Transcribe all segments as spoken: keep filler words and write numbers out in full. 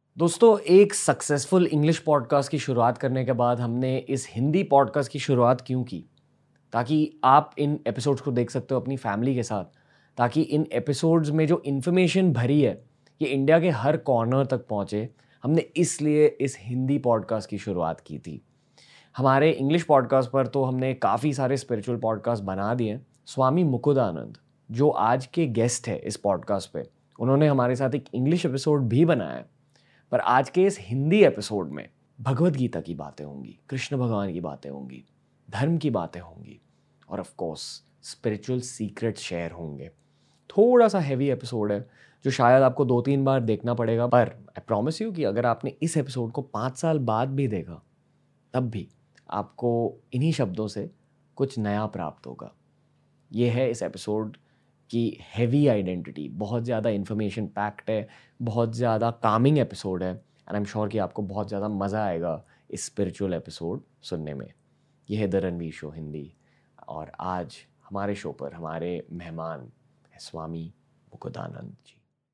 दोस्तों, एक successful English podcast की शुरुआत करने के बाद हमने इस हिंदी पॉडकास्ट की शुरुआत क्यों की? ताकि आप इन एपिसोड्स को देख सकते हो अपनी फैमिली के साथ, ताकि इन एपिसोड्स में जो इन्फॉर्मेशन भरी है ये इंडिया के हर कॉर्नर तक पहुंचे। हमने इसलिए इस हिंदी पॉडकास्ट की शुरुआत की थी। हमारे इंग्लिश पॉडकास्ट पर तो हमने काफ़ी सारे स्पिरिचुअल पॉडकास्ट बना दिए हैं। स्वामी मुकुंदानंद, जो आज के गेस्ट है इस पॉडकास्ट पे, उन्होंने हमारे साथ एक इंग्लिश एपिसोड भी बनाया है। पर आज के इस हिंदी एपिसोड में भगवत गीता की बातें होंगी, कृष्ण भगवान की बातें होंगी, धर्म की बातें होंगी और of course spiritual secret share होंगे। थोड़ा सा हैवी एपिसोड है जो शायद आपको दो तीन बार देखना पड़ेगा, पर आई प्रॉमिस यू कि अगर आपने इस एपिसोड को पाँच साल बाद भी देखा तब भी आपको इन्हीं शब्दों से कुछ नया प्राप्त होगा। ये है इस एपिसोड की हैवी आइडेंटिटी। बहुत ज़्यादा इन्फॉर्मेशन पैक्ड है, बहुत ज़्यादा कामिंग एपिसोड है एंड आई एम श्योर कि आपको बहुत ज़्यादा मज़ा आएगा इस स्पिरिचुअल एपिसोड सुनने में। यह है द रणवीर शो हिंदी और आज हमारे शो पर हमारे मेहमान हैं स्वामी मुकुंदानंद जी।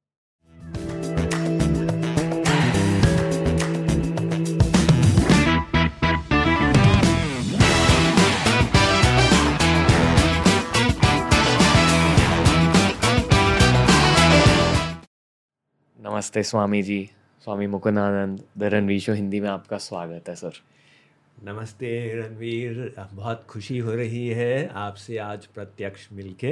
नमस्ते स्वामी जी, स्वामी मुकुंदानंद, द रणवीर शो हिंदी में आपका स्वागत है सर। नमस्ते रणवीर, बहुत खुशी हो रही है आपसे आज प्रत्यक्ष मिलके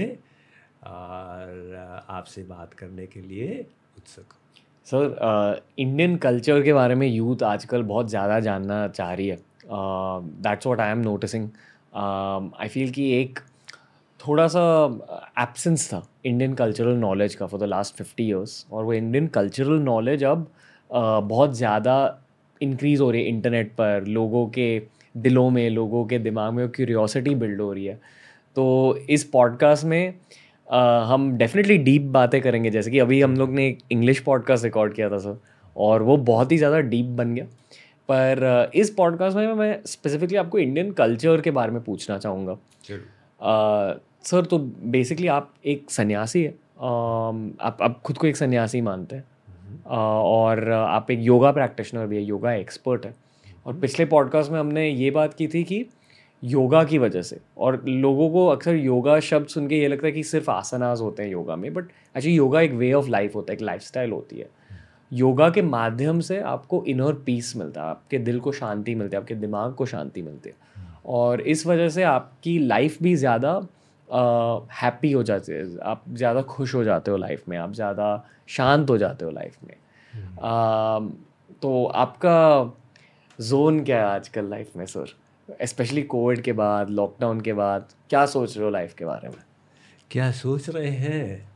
और आपसे बात करने के लिए उत्सुक हूँ। सर, इंडियन कल्चर के बारे में यूथ आजकल बहुत ज़्यादा जानना चाह रही है। That's what I am noticing. I feel कि एक थोड़ा सा एब्सेंस था इंडियन कल्चरल नॉलेज का for the last fifty years, और वो इंडियन कल्चरल नॉलेज अब uh, बहुत ज़्यादा इंक्रीज़ हो रही है इंटरनेट पर। लोगों के दिलों में, लोगों के दिमाग में क्यूरियोसिटी बिल्ड हो रही है। तो इस पॉडकास्ट में uh, हम डेफिनेटली डीप बातें करेंगे, जैसे कि अभी हम लोग ने एक इंग्लिश पॉडकास्ट रिकॉर्ड किया था सर, और वो बहुत ही ज़्यादा डीप बन गया। पर uh, इस पॉडकास्ट में मैं स्पेसिफिकली आपको इंडियन कल्चर के बारे में पूछना चाहूँगा। सर, uh, तो बेसिकली आप एक सन्यासी है, uh, आप आप खुद को एक सन्यासी मानते हैं, uh, और आप एक योगा प्रैक्टिशनर भी है, योगा एक्सपर्ट है। और पिछले पॉडकास्ट में हमने ये बात की थी कि योगा की वजह से, और लोगों को अक्सर योगा शब्द सुन के ये लगता है कि सिर्फ आसनास होते हैं योगा में, बट एक्चुअली योगा एक वे ऑफ लाइफ होता है, एक लाइफस्टाइल होती है। योगा के माध्यम से आपको इनर पीस मिलता है, आपके दिल को शांति मिलती है, आपके दिमाग को शांति मिलती है, और इस वजह से आपकी लाइफ भी ज़्यादा हैप्पी uh, हो जाती है। आप ज़्यादा खुश हो जाते हो लाइफ में, आप ज़्यादा शांत हो जाते हो लाइफ में। uh, तो आपका जोन क्या है आजकल लाइफ में सर, स्पेशली कोविड के बाद, लॉकडाउन के बाद? क्या सोच रहे हो लाइफ के बारे में? क्या सोच रहे हैं?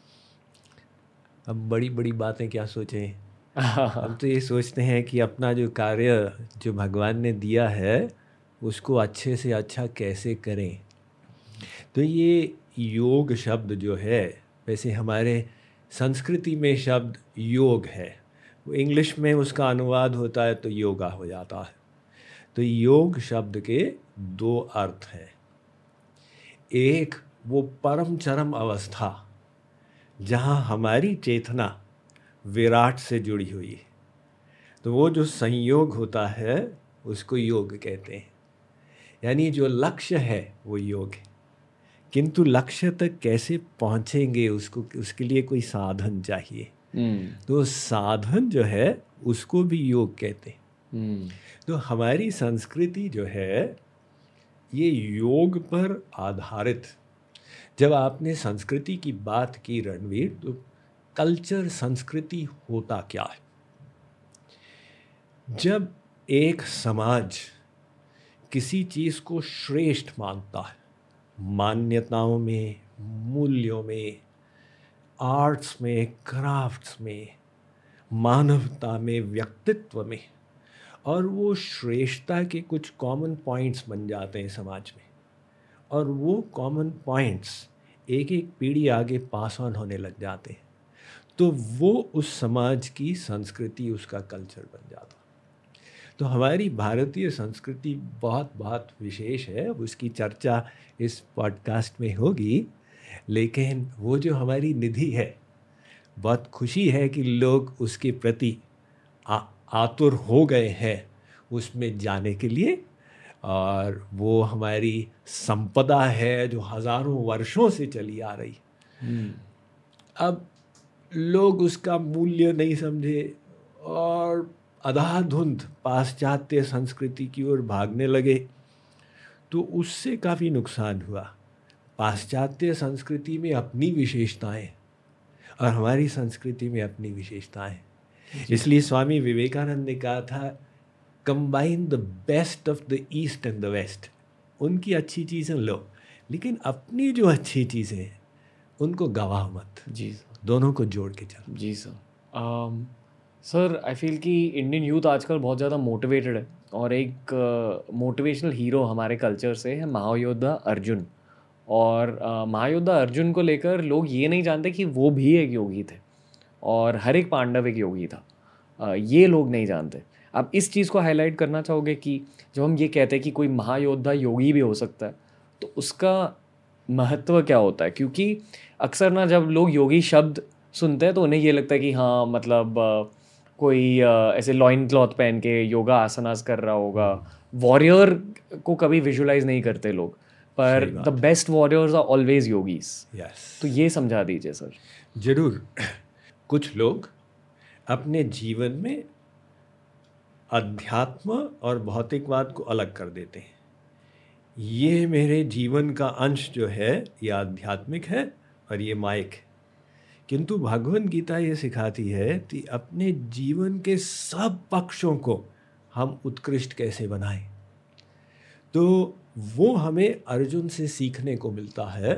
अब बड़ी बड़ी बातें क्या सोचें। हम तो ये सोचते हैं कि अपना जो कार्य जो भगवान ने दिया है उसको अच्छे से अच्छा कैसे करें। तो ये योग शब्द जो है, वैसे हमारे संस्कृति में शब्द योग है, वो इंग्लिश में उसका अनुवाद होता है तो योगा हो जाता है। तो योग शब्द के दो अर्थ हैं। एक वो परम चरम अवस्था जहाँ हमारी चेतना विराट से जुड़ी हुई है, तो वो जो संयोग होता है उसको योग कहते हैं। यानी जो लक्ष्य है वो योग है, किंतु लक्ष्य तक कैसे पहुँचेंगे उसको, उसके लिए कोई साधन चाहिए। hmm. तो साधन जो है उसको भी योग कहते हैं। hmm. तो हमारी संस्कृति जो है ये योग पर आधारित। जब आपने संस्कृति की बात की रणवीर, तो कल्चर, संस्कृति होता क्या है? जब एक समाज किसी चीज़ को श्रेष्ठ मानता है, मान्यताओं में, मूल्यों में, आर्ट्स में, क्राफ्ट्स में, मानवता में, व्यक्तित्व में, और वो श्रेष्ठता के कुछ कॉमन पॉइंट्स बन जाते हैं समाज में, और वो कॉमन पॉइंट्स एक एक पीढ़ी आगे पास ऑन होने लग जाते हैं, तो वो उस समाज की संस्कृति, उसका कल्चर बन जाता है। तो हमारी भारतीय संस्कृति बहुत बहुत विशेष है, उसकी चर्चा इस पॉडकास्ट में होगी, लेकिन वो जो हमारी निधि है, बहुत खुशी है कि लोग उसके प्रति आ, आतुर हो गए हैं उसमें जाने के लिए, और वो हमारी संपदा है जो हजारों वर्षों से चली आ रही। अब लोग उसका मूल्य नहीं समझे और अंधाधुंध पाश्चात्य संस्कृति की ओर भागने लगे, तो उससे काफ़ी नुकसान हुआ। पाश्चात्य संस्कृति में अपनी विशेषताएं और हमारी संस्कृति में अपनी विशेषताएं, इसलिए स्वामी विवेकानंद ने कहा था, combine the best of the east and the west. उनकी अच्छी चीज़ें लो, लेकिन अपनी जो अच्छी चीज़ें हैं उनको गवाह मत। जी सर, दोनों को जोड़ के चलो। जी सर। सर आई फील कि इंडियन यूथ आजकल बहुत ज़्यादा मोटिवेटेड है, और एक मोटिवेशनल हीरो हमारे कल्चर से है महायोद्धा अर्जुन। और uh, महायोद्धा अर्जुन को लेकर लोग ये नहीं जानते कि वो भी एक योगी थे, और हर एक पांडव एक योगी था। uh, ये लोग नहीं जानते। आप इस चीज़ को हाईलाइट करना चाहोगे कि जब हम ये कहते हैं कि कोई महायोद्धा योगी भी हो सकता है, तो उसका महत्व क्या होता है? क्योंकि अक्सर ना जब लोग योगी शब्द सुनते हैं तो उन्हें ये लगता है कि हाँ मतलब uh, कोई uh, ऐसे लॉइन क्लॉथ पहन के योगा आसनास कर रहा होगा। वॉरियर को कभी विजुलाइज नहीं करते लोग, पर the best warriors are always yogis. Yes, तो ये समझा दीजिए सर। जरूर। कुछ लोग अपने जीवन में अध्यात्म और भौतिकवाद को अलग कर देते हैं। ये मेरे जीवन का अंश जो है ये आध्यात्मिक है और ये माइक है। किंतु भगवद गीता ये सिखाती है कि अपने जीवन के सब पक्षों को हम उत्कृष्ट कैसे बनाएं। तो वो हमें अर्जुन से सीखने को मिलता है।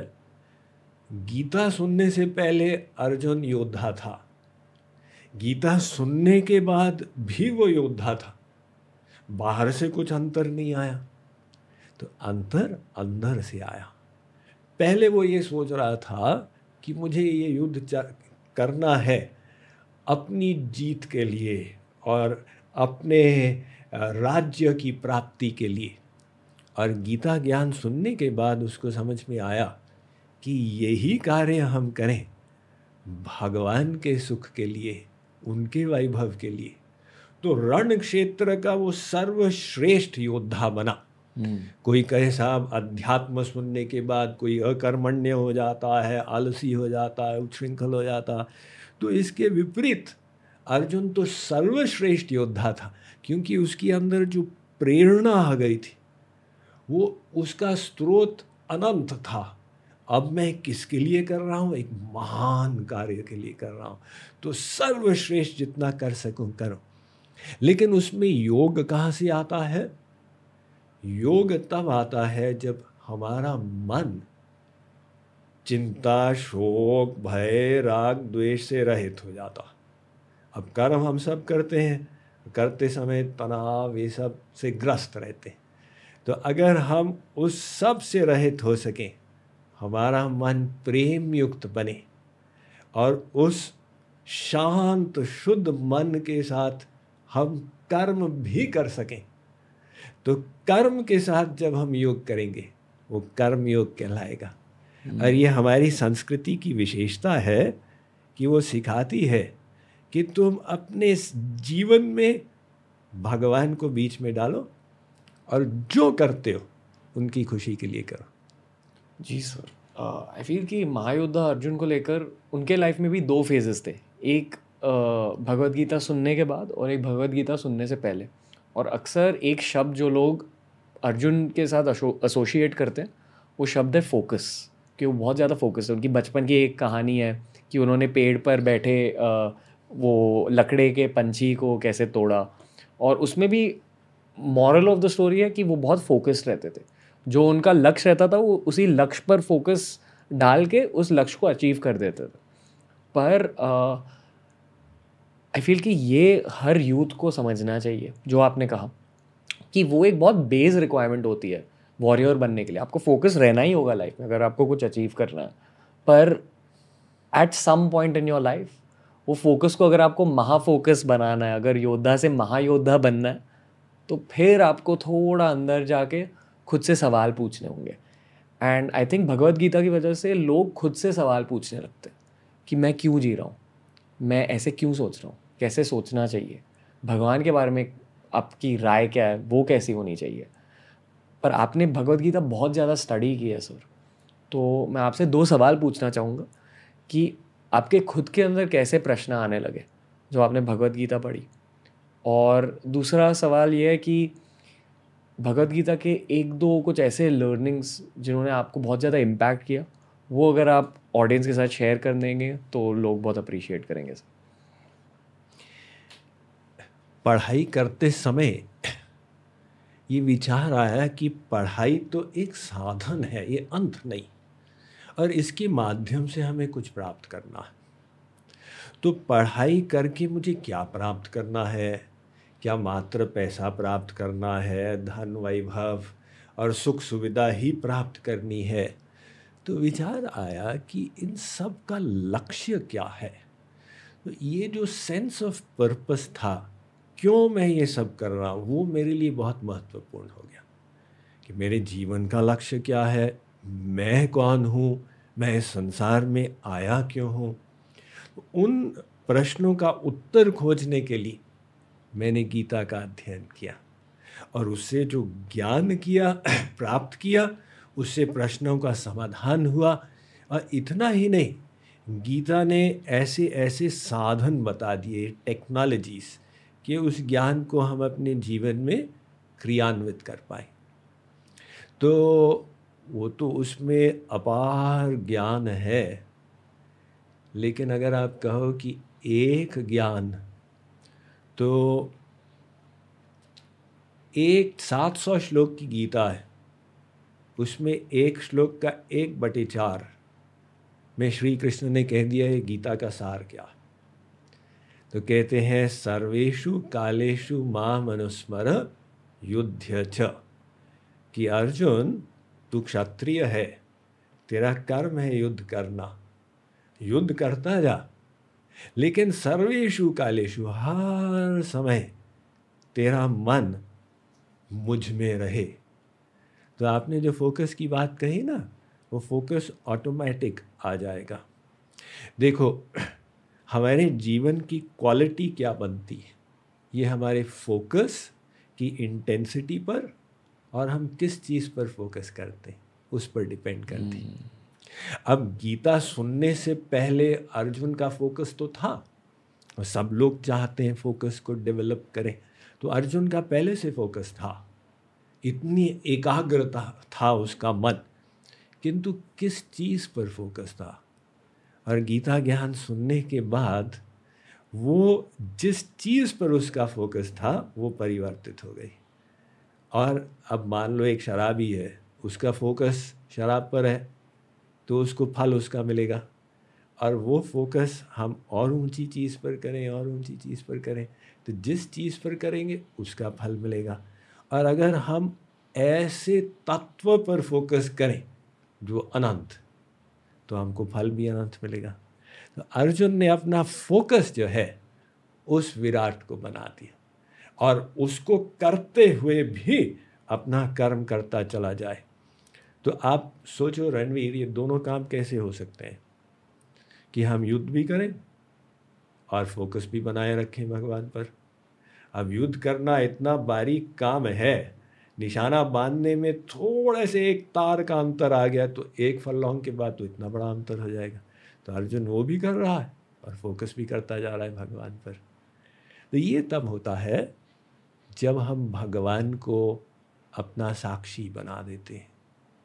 गीता सुनने से पहले अर्जुन योद्धा था, गीता सुनने के बाद भी वो योद्धा था। बाहर से कुछ अंतर नहीं आया, तो अंतर अंदर से आया। पहले वो ये सोच रहा था कि मुझे ये युद्ध करना है अपनी जीत के लिए और अपने राज्य की प्राप्ति के लिए। और गीता ज्ञान सुनने के बाद उसको समझ में आया कि यही कार्य हम करें भगवान के सुख के लिए, उनके वैभव के लिए। तो रण क्षेत्र का वो सर्वश्रेष्ठ योद्धा बना। कोई कहे साहब अध्यात्म सुनने के बाद कोई अकर्मण्य हो जाता है, आलसी हो जाता है, उच्छृंखल हो जाता है, तो इसके विपरीत अर्जुन तो सर्वश्रेष्ठ योद्धा था, क्योंकि उसके अंदर जो प्रेरणा आ गई थी वो उसका स्रोत अनंत था। अब मैं किसके लिए कर रहा हूँ? एक महान कार्य के लिए कर रहा हूँ, तो सर्वश्रेष्ठ जितना कर सकूँ करो। लेकिन उसमें योग कहाँ से आता है? योग तब आता है जब हमारा मन चिंता, शोक, भय, राग, द्वेष से रहित हो जाता। अब कर्म हम सब करते हैं, करते समय तनाव ये सब से ग्रस्त रहते हैं। तो अगर हम उस सब से रहित हो सकें, हमारा मन प्रेम युक्त बने और उस शांत शुद्ध मन के साथ हम कर्म भी कर सकें, तो कर्म के साथ जब हम योग करेंगे वो कर्म योग कहलाएगा। और ये हमारी संस्कृति की विशेषता है कि वो सिखाती है कि तुम अपने जीवन में भगवान को बीच में डालो और जो करते हो उनकी खुशी के लिए करो। जी सर, आई फील कि महायोद्धा अर्जुन को लेकर उनके लाइफ में भी दो फेजेस थे, एक भगवद गीता सुनने के बाद और एक भगवद गीता सुनने से पहले। और अक्सर एक शब्द जो लोग अर्जुन के साथ एसोशिएट करते हैं वो शब्द है फोकस, कि वो बहुत ज़्यादा फोकस है। उनकी बचपन की एक कहानी है कि उन्होंने पेड़ पर बैठे आ, वो लकड़े के पंछी को कैसे तोड़ा, और उसमें भी मॉरल ऑफ द स्टोरी है कि वो बहुत फोकस्ड रहते थे। जो उनका लक्ष्य रहता था वो उसी लक्ष्य पर फोकस डाल के उस लक्ष्य को अचीव कर देते थे। पर आई फील कि ये हर यूथ को समझना चाहिए, जो आपने कहा कि वो एक बहुत बेस रिक्वायरमेंट होती है वॉरियर बनने के लिए। आपको फोकस रहना ही होगा लाइफ में अगर आपको कुछ अचीव करना है, पर at some point in your life वो फोकस को अगर आपको महाफोकस बनाना है, अगर योद्धा से महायोद्धा बनना है, तो फिर आपको थोड़ा अंदर जाके खुद से सवाल पूछने होंगे। And I think Bhagavad Gita की वजह से लोग खुद से सवाल पूछने लगते हैं कि मैं क्यों जी रहा हूँ, मैं ऐसे क्यों सोच रहा हूँ, कैसे सोचना चाहिए, भगवान के बारे में आपकी राय क्या है, वो कैसी होनी चाहिए। पर आपने भगवत गीता बहुत ज़्यादा स्टडी की है सर, तो मैं आपसे दो सवाल पूछना चाहूँगा कि आपके खुद के अंदर कैसे प्रश्न आने लगे जो आपने भगवत गीता पढ़ी, और दूसरा सवाल ये है कि भगवत गीता के एक दो कुछ ऐसे लर्निंग्स जिन्होंने आपको बहुत ज़्यादा इम्पैक्ट किया, वो अगर आप ऑडियंस के साथ शेयर कर देंगे तो लोग बहुत अप्रिशिएट करेंगे सर। पढ़ाई करते समय ये विचार आया कि पढ़ाई तो एक साधन है, ये अंत नहीं, और इसके माध्यम से हमें कुछ प्राप्त करना है। तो पढ़ाई करके मुझे क्या प्राप्त करना है? क्या मात्र पैसा प्राप्त करना है, धन वैभव और सुख सुविधा ही प्राप्त करनी है? तो विचार आया कि इन सब का लक्ष्य क्या है। तो ये जो सेंस ऑफ पर्पस था, क्यों मैं ये सब कर रहा हूँ, वो मेरे लिए बहुत महत्वपूर्ण हो गया कि मेरे जीवन का लक्ष्य क्या है, मैं कौन हूँ, मैं इस संसार में आया क्यों हूँ। उन प्रश्नों का उत्तर खोजने के लिए मैंने गीता का अध्ययन किया और उससे जो ज्ञान किया प्राप्त किया, उससे प्रश्नों का समाधान हुआ। और इतना ही नहीं, गीता ने ऐसे ऐसे साधन बता दिए, टेक्नोलॉजीज, कि उस ज्ञान को हम अपने जीवन में क्रियान्वित कर पाए। तो वो तो उसमें अपार ज्ञान है, लेकिन अगर आप कहो कि एक ज्ञान, तो एक सात सौ श्लोक की गीता है, उसमें एक श्लोक का एक बटे चार में श्री कृष्ण ने कह दिया है गीता का सार क्या। तो कहते हैं सर्वेषु कालेषु माम अनुस्मर युध्य च, कि अर्जुन तू क्षत्रिय है, तेरा कर्म है युद्ध करना, युद्ध करता जा, लेकिन सर्वेषु कालेषु, हर समय तेरा मन मुझ में रहे। तो आपने जो फोकस की बात कही ना, वो फोकस ऑटोमेटिक आ जाएगा। देखो, हमारे जीवन की क्वालिटी क्या बनती है, ये हमारे फोकस की इंटेंसिटी पर और हम किस चीज़ पर फोकस करते हैं उस पर डिपेंड करती है। अब गीता सुनने से पहले अर्जुन का फोकस तो था, और सब लोग चाहते हैं फोकस को डेवलप करें, तो अर्जुन का पहले से फोकस था, इतनी एकाग्रता था उसका मन, किंतु किस चीज़ पर फोकस था। और गीता ज्ञान सुनने के बाद वो जिस चीज़ पर उसका फोकस था वो परिवर्तित हो गई। और अब मान लो एक शराबी है, उसका फोकस शराब पर है, तो उसको फल उसका मिलेगा, और वो फोकस हम और ऊंची चीज़ पर करें और ऊंची चीज़ पर करें, तो जिस चीज़ पर करेंगे उसका फल मिलेगा। और अगर हम ऐसे तत्व पर फोकस करें जो अनंत, तो हमको फल भी अनंत मिलेगा। तो अर्जुन ने अपना फोकस जो है उस विराट को बना दिया, और उसको करते हुए भी अपना कर्म करता चला जाए। तो आप सोचो रणवीर, ये दोनों काम कैसे हो सकते हैं कि हम युद्ध भी करें और फोकस भी बनाए रखें भगवान पर। अब युद्ध करना इतना बारीक काम है, निशाना बांधने में थोड़ा से एक तार का अंतर आ गया तो एक फरलॉन्ग के बाद तो इतना बड़ा अंतर हो जाएगा। तो अर्जुन वो भी कर रहा है और फोकस भी करता जा रहा है भगवान पर। तो ये तब होता है जब हम भगवान को अपना साक्षी बना देते हैं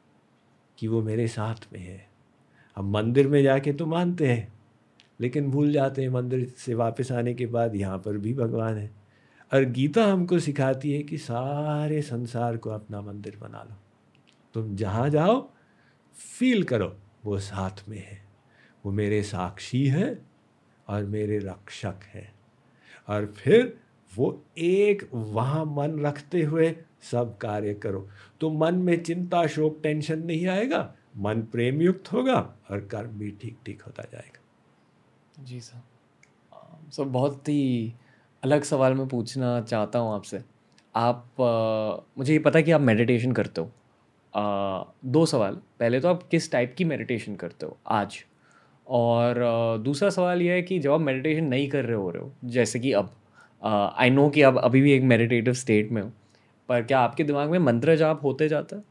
कि वो मेरे साथ में है। हम मंदिर में जाके तो मानते हैं, लेकिन भूल जाते हैं मंदिर से वापस आने के बाद यहाँ पर भी भगवान है। और गीता हमको सिखाती है कि सारे संसार को अपना मंदिर बना लो, तुम जहाँ जाओ फील करो वो साथ में है, वो मेरे साक्षी है और मेरे रक्षक है। और फिर वो एक वहाँ मन रखते हुए सब कार्य करो, तो मन में चिंता शोक टेंशन नहीं आएगा, मन प्रेम युक्त होगा और कर्म भी ठीक ठीक होता जाएगा। जी सर। सर बहुत ही अलग सवाल मैं पूछना चाहता हूँ आपसे। आप आ, मुझे ये पता है कि आप मेडिटेशन करते हो। आ, दो सवाल, पहले तो आप किस टाइप की मेडिटेशन करते हो आज, और आ, दूसरा सवाल यह है कि जब आप मेडिटेशन नहीं कर रहे हो रहे हो जैसे कि अब आई नो कि आप अभी भी एक मेडिटेटिव स्टेट में हो, पर क्या आपके दिमाग में मंत्र जाप होते जाता है?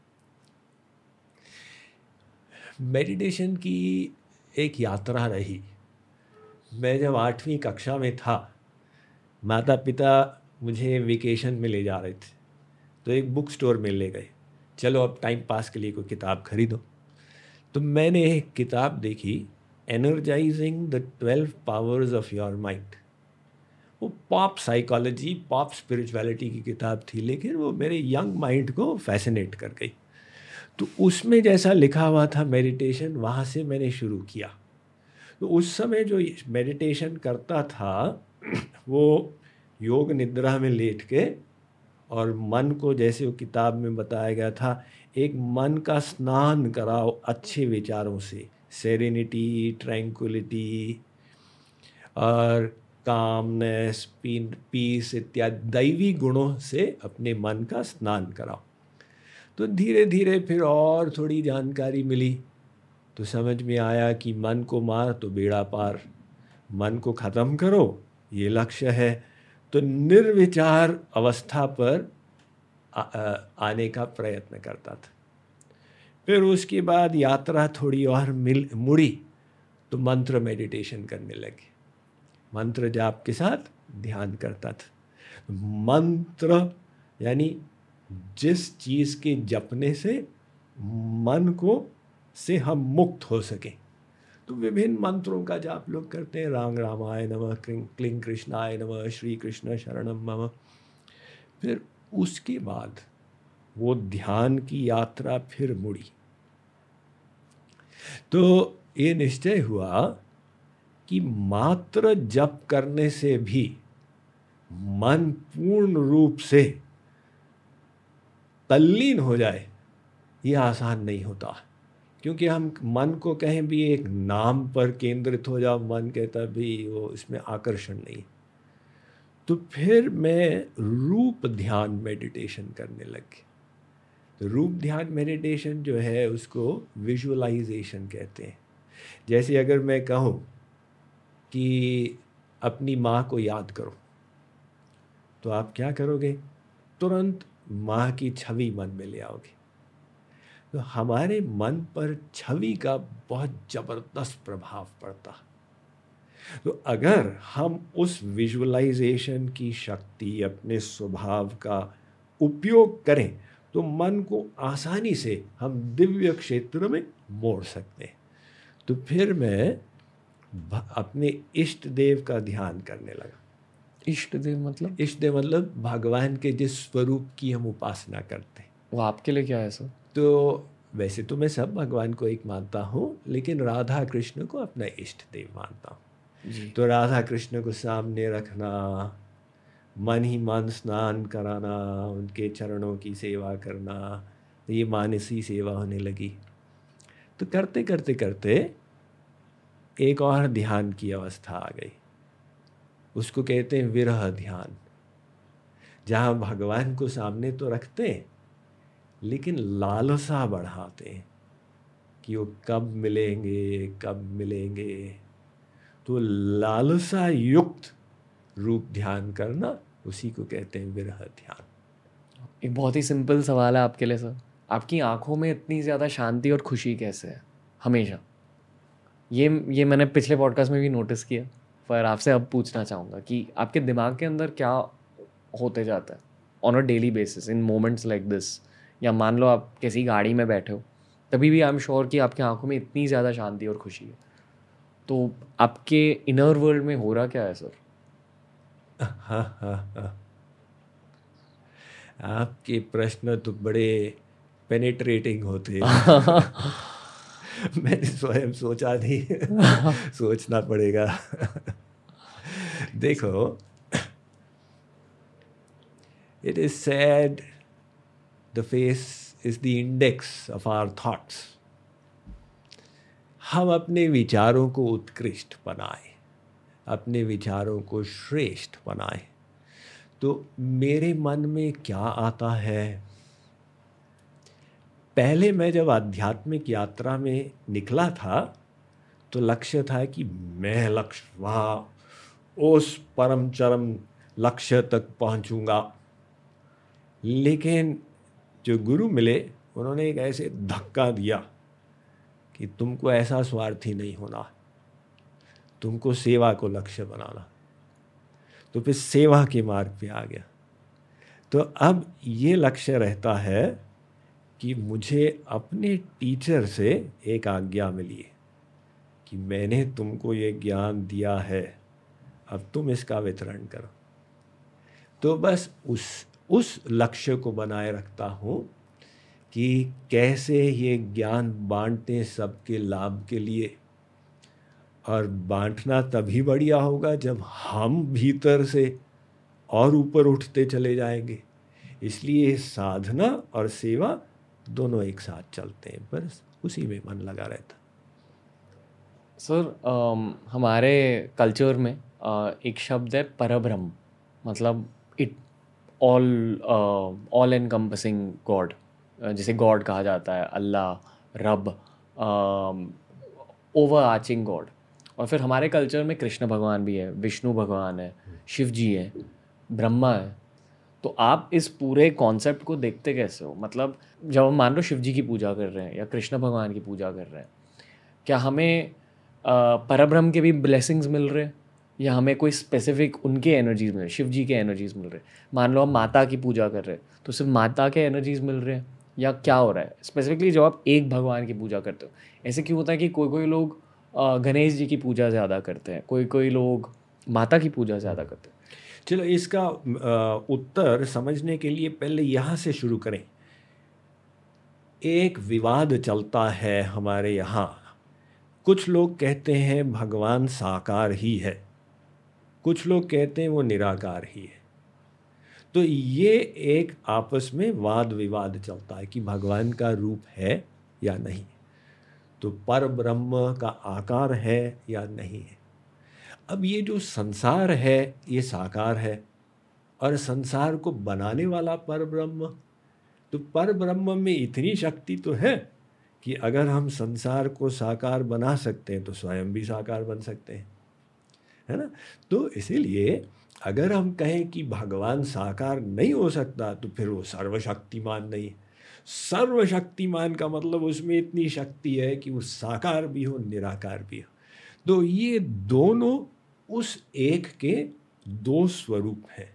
मेडिटेशन की एक यात्रा रही। मैं जब आठवीं कक्षा में था, माता पिता मुझे वेकेशन में ले जा रहे थे, तो एक बुक स्टोर में ले गए, चलो अब टाइम पास के लिए कोई किताब खरीदो। तो मैंने एक किताब देखी, energising the twelve powers of your mind. वो पॉप साइकोलॉजी, पॉप स्पिरिचुअलिटी की किताब थी, लेकिन वो मेरे यंग माइंड को फैसिनेट कर गई। तो उसमें जैसा लिखा हुआ था मेडिटेशन, वहाँ से मैंने शुरू किया। तो उस समय जो मेडिटेशन करता था वो योग निद्रा में लेट के, और मन को, जैसे वो किताब में बताया गया था, एक मन का स्नान कराओ अच्छे विचारों से, सेरेनिटी, ट्रैंक्विलिटी और कामनेस, पीस इत्यादि दैवी गुणों से अपने मन का स्नान कराओ। तो धीरे धीरे फिर और थोड़ी जानकारी मिली, तो समझ में आया कि मन को मार तो बेड़ा पार, मन को ख़त्म करो ये लक्ष्य है। तो निर्विचार अवस्था पर आ, आ, आने का प्रयत्न करता था। फिर उसके बाद यात्रा थोड़ी और मिल मुड़ी, तो मंत्र मेडिटेशन करने लगे, मंत्र जाप के साथ ध्यान करता था। मंत्र यानी जिस चीज़ के जपने से मन को से हम मुक्त हो सकें। तो विभिन्न मंत्रों का जाप लोग करते हैं, राम रामाय नमः, क्लीं कृष्णाय नमः, श्री कृष्ण शरणम मम। फिर उसके बाद वो ध्यान की यात्रा फिर मुड़ी। तो ये निश्चय हुआ कि मात्र जप करने से भी मन पूर्ण रूप से तल्लीन हो जाए ये आसान नहीं होता, क्योंकि हम मन को कहें भी एक नाम पर केंद्रित हो जाओ, मन कहता भी वो इसमें आकर्षण नहीं। तो फिर मैं रूप ध्यान मेडिटेशन करने लगे। तो रूप ध्यान मेडिटेशन जो है उसको विजुअलाइजेशन कहते हैं। जैसे अगर मैं कहूँ कि अपनी माँ को याद करो, तो आप क्या करोगे? तुरंत माँ की छवि मन में ले आओगे। तो हमारे मन पर छवि का बहुत ज़बरदस्त प्रभाव पड़ता। तो अगर हम उस विजुअलाइजेशन की शक्ति, अपने स्वभाव का उपयोग करें, तो मन को आसानी से हम दिव्य क्षेत्र में मोड़ सकते हैं। तो फिर मैं अपने इष्ट देव का ध्यान करने लगा। इष्ट देव मतलब? इष्ट देव मतलब भगवान के जिस स्वरूप की हम उपासना करते हैं। वो आपके लिए क्या है सर? तो वैसे तो मैं सब भगवान को एक मानता हूँ, लेकिन राधा कृष्ण को अपना इष्ट देव मानता हूँ। तो राधा कृष्ण को सामने रखना, मन ही मन स्नान कराना, उनके चरणों की सेवा करना, ये मानसी सेवा होने लगी। तो करते करते करते एक और ध्यान की अवस्था आ गई, उसको कहते हैं विरह ध्यान, जहाँ भगवान को सामने तो रखते हैं लेकिन लालसा बढ़ाते हैं कि वो कब मिलेंगे कब मिलेंगे। तो लालसा युक्त रूप ध्यान करना, उसी को कहते हैं विरह ध्यान। एक बहुत ही सिंपल सवाल है आपके लिए सर, आपकी आंखों में इतनी ज़्यादा शांति और खुशी कैसे है हमेशा? ये ये मैंने पिछले पॉडकास्ट में भी नोटिस किया, पर आपसे अब पूछना चाहूँगा कि आपके दिमाग के अंदर क्या होते जाता है on a daily basis in moments like this? या मान लो आप किसी गाड़ी में बैठे हो, तभी भी आई एम श्योर कि आपकी आंखों में इतनी ज़्यादा शांति और खुशी है। तो आपके इनर वर्ल्ड में हो रहा क्या है सर? हाँ हाँ हाँ, आपके प्रश्न तो बड़े पेनिट्रेटिंग होते हैं। मैंने स्वयं सोचा नहीं, सोचना पड़ेगा। देखो, it is said the face is the index of our thoughts. हम अपने विचारों को उत्कृष्ट बनाएं, अपने विचारों को श्रेष्ठ बनाएं। तो मेरे मन में क्या आता है? पहले मैं जब आध्यात्मिक यात्रा में निकला था, तो लक्ष्य था कि मैं लक्ष्य वहाँ उस परम चरम लक्ष्य तक पहुंचूंगा। लेकिन जो गुरु मिले उन्होंने एक ऐसे धक्का दिया कि तुमको ऐसा स्वार्थी नहीं होना, तुमको सेवा को लक्ष्य बनाना। तो फिर सेवा के मार्ग पे आ गया। तो अब ये लक्ष्य रहता है कि मुझे अपने टीचर से एक आज्ञा मिली है कि मैंने तुमको ये ज्ञान दिया है, अब तुम इसका वितरण करो। तो बस उस उस लक्ष्य को बनाए रखता हूँ कि कैसे ये ज्ञान बांटते सबके लाभ के लिए। और बांटना तभी बढ़िया होगा जब हम भीतर से और ऊपर उठते चले जाएंगे। इसलिए साधना और सेवा दोनों एक साथ चलते हैं, बस उसी में मन लगा रहता। सर um, हमारे कल्चर में uh, एक शब्द है परब्रह्म, मतलब it all all encompassing God, जिसे गॉड कहा जाता है, अल्लाह, रब, ओवर आर्चिंग गॉड। और फिर हमारे कल्चर में कृष्ण भगवान भी है, विष्णु भगवान है, शिव जी है, ब्रह्मा है। तो आप इस पूरे कॉन्सेप्ट को देखते कैसे हो? मतलब जब हम मान लो शिव जी की पूजा कर रहे हैं या कृष्ण भगवान की पूजा कर रहे हैं, क्या हमें परब्रह्म के भी ब्लेसिंग्स मिल रहे हैं या हमें कोई स्पेसिफिक उनके एनर्जीज मिल रहे, शिव जी के एनर्जीज मिल रहे? मान लो हम माता की पूजा कर रहे हैं तो सिर्फ माता के एनर्जीज मिल रहे हैं या क्या हो रहा है स्पेसिफिकली जब आप एक भगवान की पूजा करते हो? ऐसे क्यों होता है कि कोई कोई लोग गणेश जी की पूजा ज़्यादा करते हैं, कोई कोई लोग माता की पूजा ज़्यादा करते हैं? चलो इसका उत्तर समझने के लिए पहले यहाँ से शुरू करें। एक विवाद चलता है हमारे यहाँ। कुछ लोग कहते हैं भगवान साकार ही है, कुछ लोग कहते हैं वो निराकार ही है। तो ये एक आपस में वाद विवाद चलता है कि भगवान का रूप है या नहीं, तो पर ब्रह्म का आकार है या नहीं है। अब ये जो संसार है ये साकार है और संसार को बनाने वाला पर ब्रह्म, तो पर ब्रह्म में इतनी शक्ति तो है कि अगर हम संसार को साकार बना सकते हैं तो स्वयं भी साकार बन सकते हैं, है ना। तो इसीलिए अगर हम कहें कि भगवान साकार नहीं हो सकता तो फिर वो सर्वशक्तिमान नहीं। सर्वशक्तिमान का मतलब उसमें इतनी शक्ति है कि वो साकार भी हो निराकार भी हो। तो ये दोनों उस एक के दो स्वरूप हैं।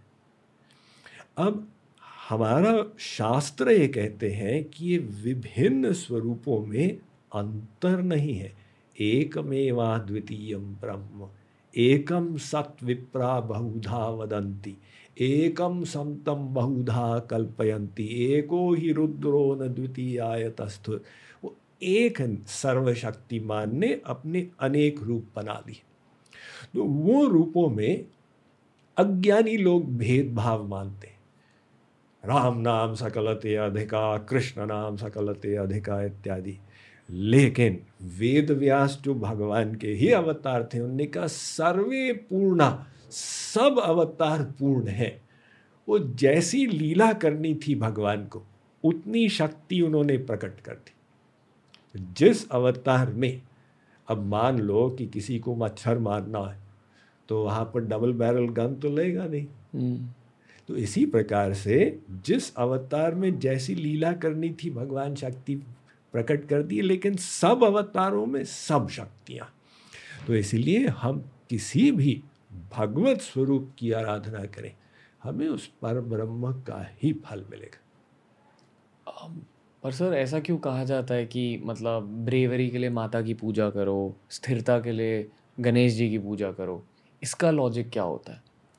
अब हमारा शास्त्र ये कहते हैं कि ये विभिन्न स्वरूपों में अंतर नहीं है। एकमेवा द्वितीयम ब्रह्म, एकम सत विप्रा बहुधा वदन्ति, एकम समतम बहुधा कल्पयन्ति, एको ही रुद्रो न द्वितीयाय तस्थुर। वो एक सर्वशक्तिमान ने अपने अनेक रूप बना लिए। तो वो रूपों में अज्ञानी लोग भेदभाव मानते हैं। राम नाम सकलते अधिका, कृष्ण नाम सकलते अधिका इत्यादि। लेकिन वेद व्यास जो भगवान के ही अवतार थे उनने कहा सर्वे पूर्णा, सब अवतार पूर्ण है। वो जैसी लीला करनी थी भगवान को उतनी शक्ति उन्होंने प्रकट कर दी जिस अवतार में। अब मान लो कि किसी को मच्छर मारना है तो वहाँ पर डबल बैरल गन तो लेगा नहीं। तो इसी प्रकार से जिस अवतार में जैसी लीला करनी थी भगवान शक्ति प्रकट कर दी, लेकिन सब अवतारों में सब शक्तियाँ। तो इसलिए हम किसी भी भगवत स्वरूप की आराधना करें हमें उस पर ब्रह्म का ही फल मिलेगा। पर सर ऐसा क्यों कहा जाता है कि मतलब ब्रेवरी के लिए माता की पूजा करो, स्थिरता के लिए गणेश जी की पूजा करो? इसका लॉजिक क्या होता है?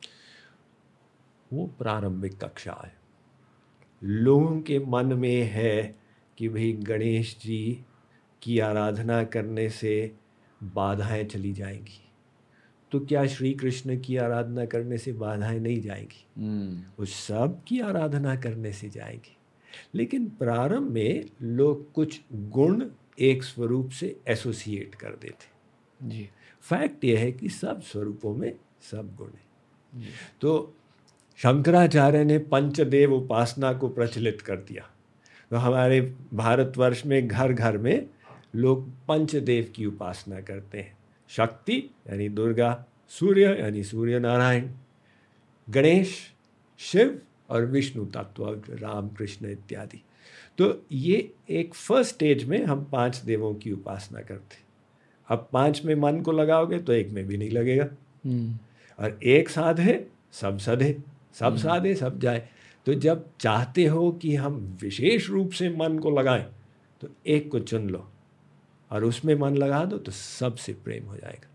वो प्रारंभिक कक्षा है। लोगों के मन में है कि भाई गणेश जी की आराधना करने से बाधाएं चली जाएंगी, तो क्या श्री कृष्ण की आराधना करने से बाधाएं नहीं जाएंगी? hmm. उस सब की आराधना करने से जाएंगी। लेकिन प्रारंभ में लोग कुछ गुण एक स्वरूप से एसोसिएट कर देते जी। फैक्ट यह है कि सब स्वरूपों में सब गुण है। तो शंकराचार्य ने पंचदेव उपासना को प्रचलित कर दिया। तो हमारे भारतवर्ष में घर घर में लोग पंचदेव की उपासना करते हैं। शक्ति यानी दुर्गा, सूर्य यानी सूर्य नारायण, गणेश, शिव और विष्णु तत्व, राम, कृष्ण इत्यादि। तो ये एक फर्स्ट स्टेज में हम पांच देवों की उपासना करते। अब पांच में मन को लगाओगे तो एक में भी नहीं लगेगा। और एक साधे सब सधे, सब साधे सब जाए। तो जब चाहते हो कि हम विशेष रूप से मन को लगाएं तो एक को चुन लो और उसमें मन लगा दो तो सबसे प्रेम हो जाएगा।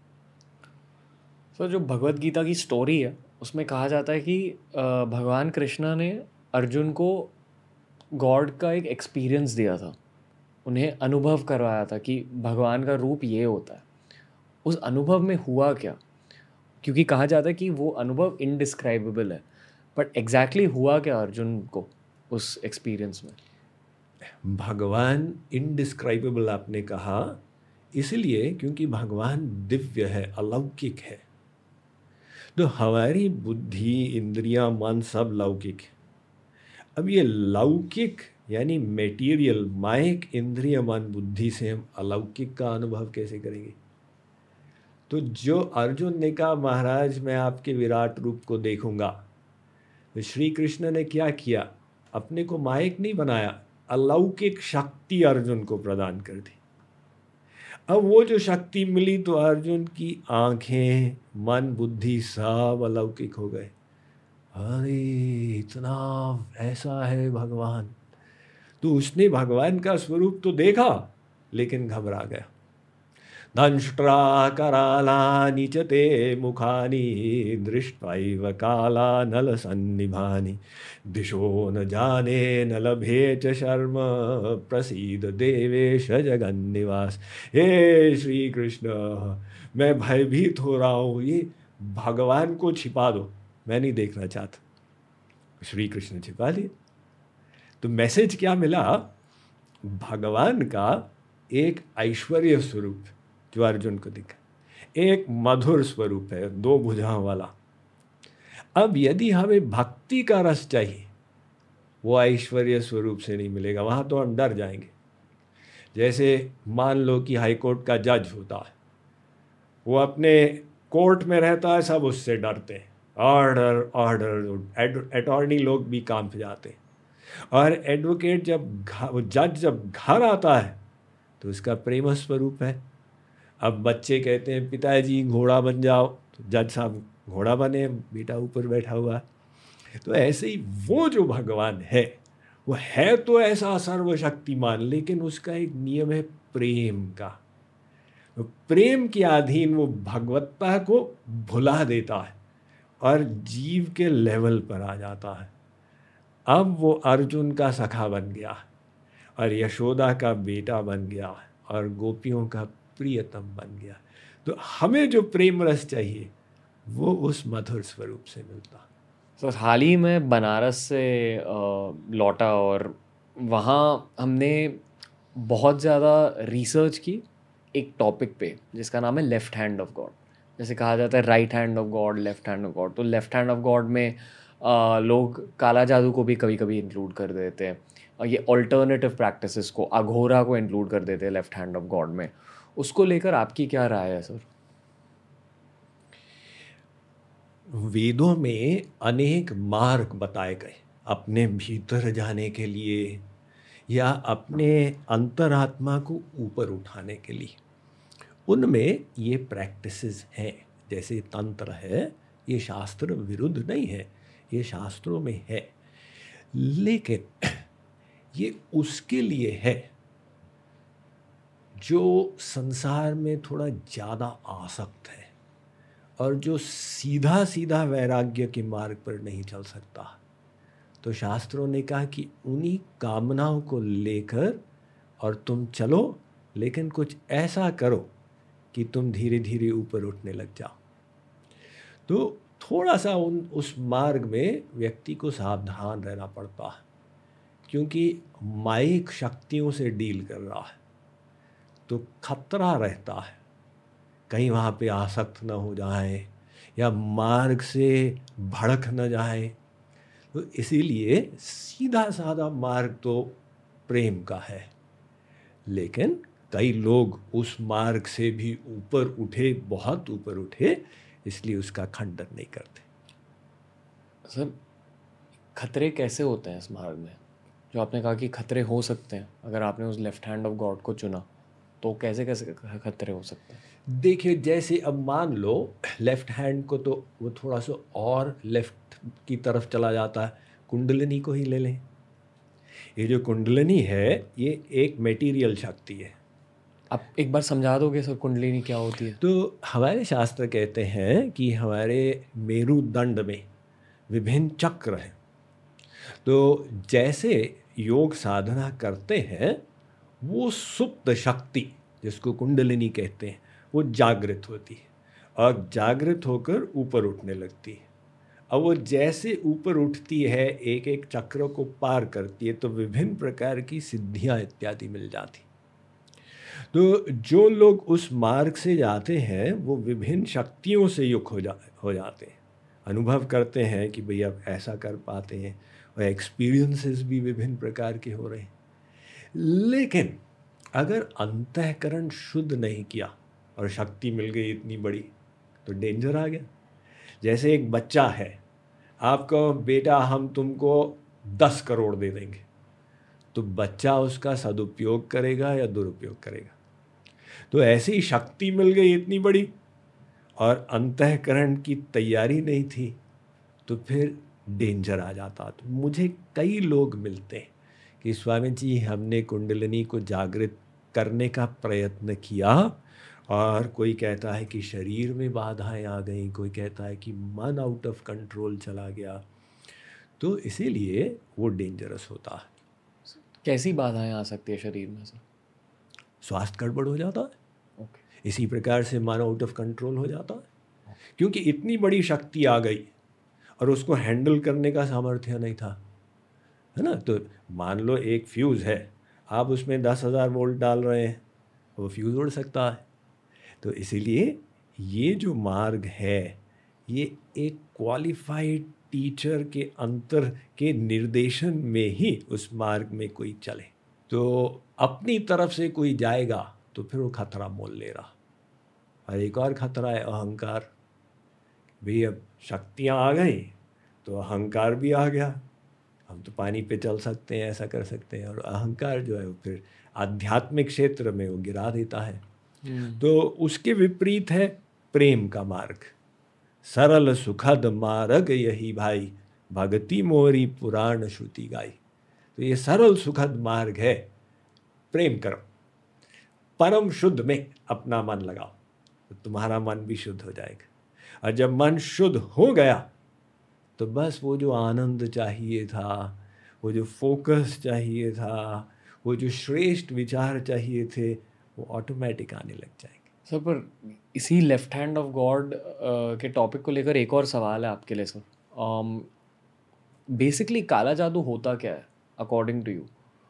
तो so, जो भगवत गीता की स्टोरी है उसमें कहा जाता है कि भगवान कृष्णा ने अर्जुन को गॉड का एक एक्सपीरियंस दिया था, उन्हें अनुभव करवाया था कि भगवान का रूप ये होता है। उस अनुभव में हुआ क्या? क्योंकि कहा जाता है कि वो अनुभव इनडिस्क्राइबेबल है, बट एग्जैक्टली हुआ क्या अर्जुन को उस एक्सपीरियंस में? भगवान इनडिस्क्राइबेबल आपने कहा इसलिए क्योंकि भगवान दिव्य है, अलौकिक है। तो हमारी बुद्धि, इंद्रियां, मन सब लौकिक है। अब ये लौकिक यानी मेटीरियल, माइक, इंद्रिय, मन, बुद्धि से हम अलौकिक का अनुभव कैसे करेंगे? तो जो अर्जुन ने कहा महाराज मैं आपके विराट रूप को देखूंगा, तो श्री कृष्ण ने क्या किया? अपने को माइक नहीं बनाया, अलौकिक शक्ति अर्जुन को प्रदान कर दी। अब वो जो शक्ति मिली तो अर्जुन की आंखें, मन, बुद्धि सब अलौकिक हो गए। अरे इतना ऐसा है भगवान। तो उसने भगवान का स्वरूप तो देखा लेकिन घबरा गया। दंष्ट्रा करालानि च ते मुखानि दृष्ट्वैव कालानल सन्निभानि दिशो न जाने न लभे च शर्म प्रसीद देवेश जगन्निवास। हे श्री कृष्ण, मैं भयभीत हो रहा हूँ, ये भगवान को छिपा दो, मैं नहीं देखना चाहता। श्री कृष्ण छिपा लिए। तो मैसेज क्या मिला? भगवान का एक ऐश्वर्य स्वरूप जो अर्जुन को दिखा, एक मधुर स्वरूप है, दो भुजाओं वाला। अब यदि हमें भक्ति का रस चाहिए, वो ऐश्वर्य स्वरूप से नहीं मिलेगा, वहां तो हम डर जाएंगे। जैसे मान लो कि हाई कोर्ट का जज होता है, वो अपने कोर्ट में रहता है, सब उससे डरते हैं, ऑर्डर ऑर्डर, अटॉर्नी लोग भी काम पे जाते हैं। और एडवोकेट जब जज जब घर आता है तो उसका प्रेम स्वरूप है। अब बच्चे कहते हैं पिताजी घोड़ा बन जाओ, तो जज साहब घोड़ा बने, बेटा ऊपर बैठा हुआ। तो ऐसे ही वो जो भगवान है, वो है तो ऐसा सर्वशक्तिमान, लेकिन उसका एक नियम है प्रेम का। तो प्रेम के अधीन वो भगवत्ता को भुला देता है और जीव के लेवल पर आ जाता है। अब वो अर्जुन का सखा बन गया और यशोदा का बेटा बन गया और गोपियों का प्रियतम बन गया। तो हमें जो प्रेम रस चाहिए वो उस मधुर स्वरूप से मिलता। सर, हाल ही में बनारस से लौटा और वहाँ हमने बहुत ज़्यादा रिसर्च की एक टॉपिक पे जिसका नाम है लेफ़्ट हैंड ऑफ गॉड। जैसे कहा जाता है right hand of God, left hand of God. तो लेफ़्ट हैंड ऑफ गॉड में आ, लोग काला जादू को भी कभी कभी इंक्लूड कर देते हैं, और ये ऑल्टरनेटिव प्रैक्टिसेस को, अघोरा को इंक्लूड कर देते हैं लेफ़्ट हैंड ऑफ गॉड में। उसको लेकर आपकी क्या राय है सर? वेदों में अनेक मार्ग बताए गए अपने भीतर जाने के लिए या अपने अंतरात्मा को ऊपर उठाने के लिए। उनमें ये प्रैक्टिसेस हैं। जैसे तंत्र है, ये शास्त्र विरुद्ध नहीं है, ये शास्त्रों में है, लेकिन ये उसके लिए है जो संसार में थोड़ा ज़्यादा आसक्त है और जो सीधा सीधा वैराग्य के मार्ग पर नहीं चल सकता। तो शास्त्रों ने कहा कि उन्हीं कामनाओं को लेकर और तुम चलो, लेकिन कुछ ऐसा करो कि तुम धीरे धीरे ऊपर उठने लग जाओ। तो थोड़ा सा उन उस मार्ग में व्यक्ति को सावधान रहना पड़ता है, क्योंकि माइक शक्तियों से डील कर रहा है तो खतरा रहता है कहीं वहाँ पे आसक्त न हो जाए या मार्ग से भड़क न जाए। तो इसीलिए सीधा साधा मार्ग तो प्रेम का है, लेकिन कई लोग उस मार्ग से भी ऊपर उठे, बहुत ऊपर उठे, इसलिए उसका खंडन नहीं करते। सर खतरे कैसे होते हैं इस मार्ग में? जो आपने कहा कि खतरे हो सकते हैं अगर आपने उस लेफ्ट हैंड ऑफ गॉड को चुना, तो कैसे कैसे खतरे हो सकते हैं? देखिए, जैसे अब मान लो लेफ्ट हैंड को तो वो थोड़ा सा और लेफ्ट की तरफ चला जाता है, कुंडलिनी को ही ले लें। ये जो कुंडलिनी है ये एक मेटीरियल शक्ति है। आप एक बार समझा दोगे सर कुंडलिनी क्या होती है? तो हमारे शास्त्र कहते हैं कि हमारे मेरुदंड में विभिन्न चक्र हैं। तो जैसे योग साधना करते हैं वो सुप्त शक्ति जिसको कुंडलिनी कहते हैं वो जागृत होती है और जागृत होकर ऊपर उठने लगती है। अब वो जैसे ऊपर उठती है, एक एक चक्र को पार करती है, तो विभिन्न प्रकार की सिद्धियां इत्यादि मिल जाती। तो जो लोग उस मार्ग से जाते हैं वो विभिन्न शक्तियों से युक्त हो जा हो जाते हैं, अनुभव करते हैं कि भई अब ऐसा कर पाते हैं, और एक्सपीरियंसेस भी विभिन्न प्रकार के हो रहे हैं। लेकिन अगर अंतःकरण शुद्ध नहीं किया और शक्ति मिल गई इतनी बड़ी, तो डेंजर आ गया। जैसे एक बच्चा है, आपको बेटा हम तुमको दस करोड़ दे देंगे, तो बच्चा उसका सदुपयोग करेगा या दुरुपयोग करेगा? तो ऐसी शक्ति मिल गई इतनी बड़ी और अंतःकरण की तैयारी नहीं थी, तो फिर डेंजर आ जाता। तो मुझे कई लोग मिलते हैं कि स्वामी जी हमने कुंडलिनी को जागृत करने का प्रयत्न किया, और कोई कहता है कि शरीर में बाधाएं आ गई, कोई कहता है कि मन आउट ऑफ कंट्रोल चला गया। तो इसीलिए वो डेंजरस होता है। कैसी बाधाएं आ सकती है शरीर में सर? स्वास्थ्य गड़बड़ हो जाता है। ओके। इसी प्रकार से मन आउट ऑफ कंट्रोल हो जाता है, क्योंकि इतनी बड़ी शक्ति आ गई और उसको हैंडल करने का सामर्थ्य नहीं था, है ना। तो मान लो एक फ्यूज़ है, आप उसमें दस हज़ार वोल्ट डाल रहे हैं, वो फ्यूज़ उड़ सकता है। तो इसीलिए ये जो मार्ग है ये एक क्वालिफाइड टीचर के अंतर के निर्देशन में ही उस मार्ग में कोई चले। तो अपनी तरफ से कोई जाएगा तो फिर वो खतरा मोल ले रहा। और एक और खतरा है अहंकार। भाई अब शक्तियाँ आ गई तो अहंकार भी आ गया, हम तो पानी पे चल सकते हैं, ऐसा कर सकते हैं। और अहंकार जो है वो फिर आध्यात्मिक क्षेत्र में वो गिरा देता है। तो उसके विपरीत है प्रेम का मार्ग। सरल सुखद मार्ग यही भाई, भगति मोरी पुराण श्रुति गाई। तो ये सरल सुखद मार्ग है, प्रेम करो, परम शुद्ध में अपना मन लगाओ, तो तुम्हारा मन भी शुद्ध हो जाएगा। और जब मन शुद्ध हो गया तो बस वो जो आनंद चाहिए था, वो जो फोकस चाहिए था, वो जो श्रेष्ठ विचार चाहिए थे, वो ऑटोमेटिक आने लग जाएंगे। सर पर इसी लेफ्ट हैंड ऑफ गॉड के टॉपिक को लेकर एक और सवाल है आपके लिए सर। बेसिकली काला जादू होता क्या है अकॉर्डिंग टू यू?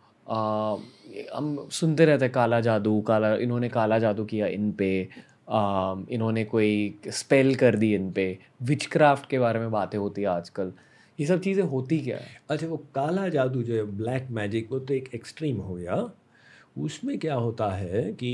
हम सुनते रहते हैं काला जादू, काला इन्होंने काला जादू किया इन पे, uh, इन्होंने कोई स्पेल कर दी इन पे, विचक्राफ्ट के बारे में बातें होती है आजकल। ये सब चीज़ें होती क्या है? अच्छा, वो काला जादू जो है, ब्लैक मैजिक, वो तो एक एक्सट्रीम हो गया। उसमें क्या होता है कि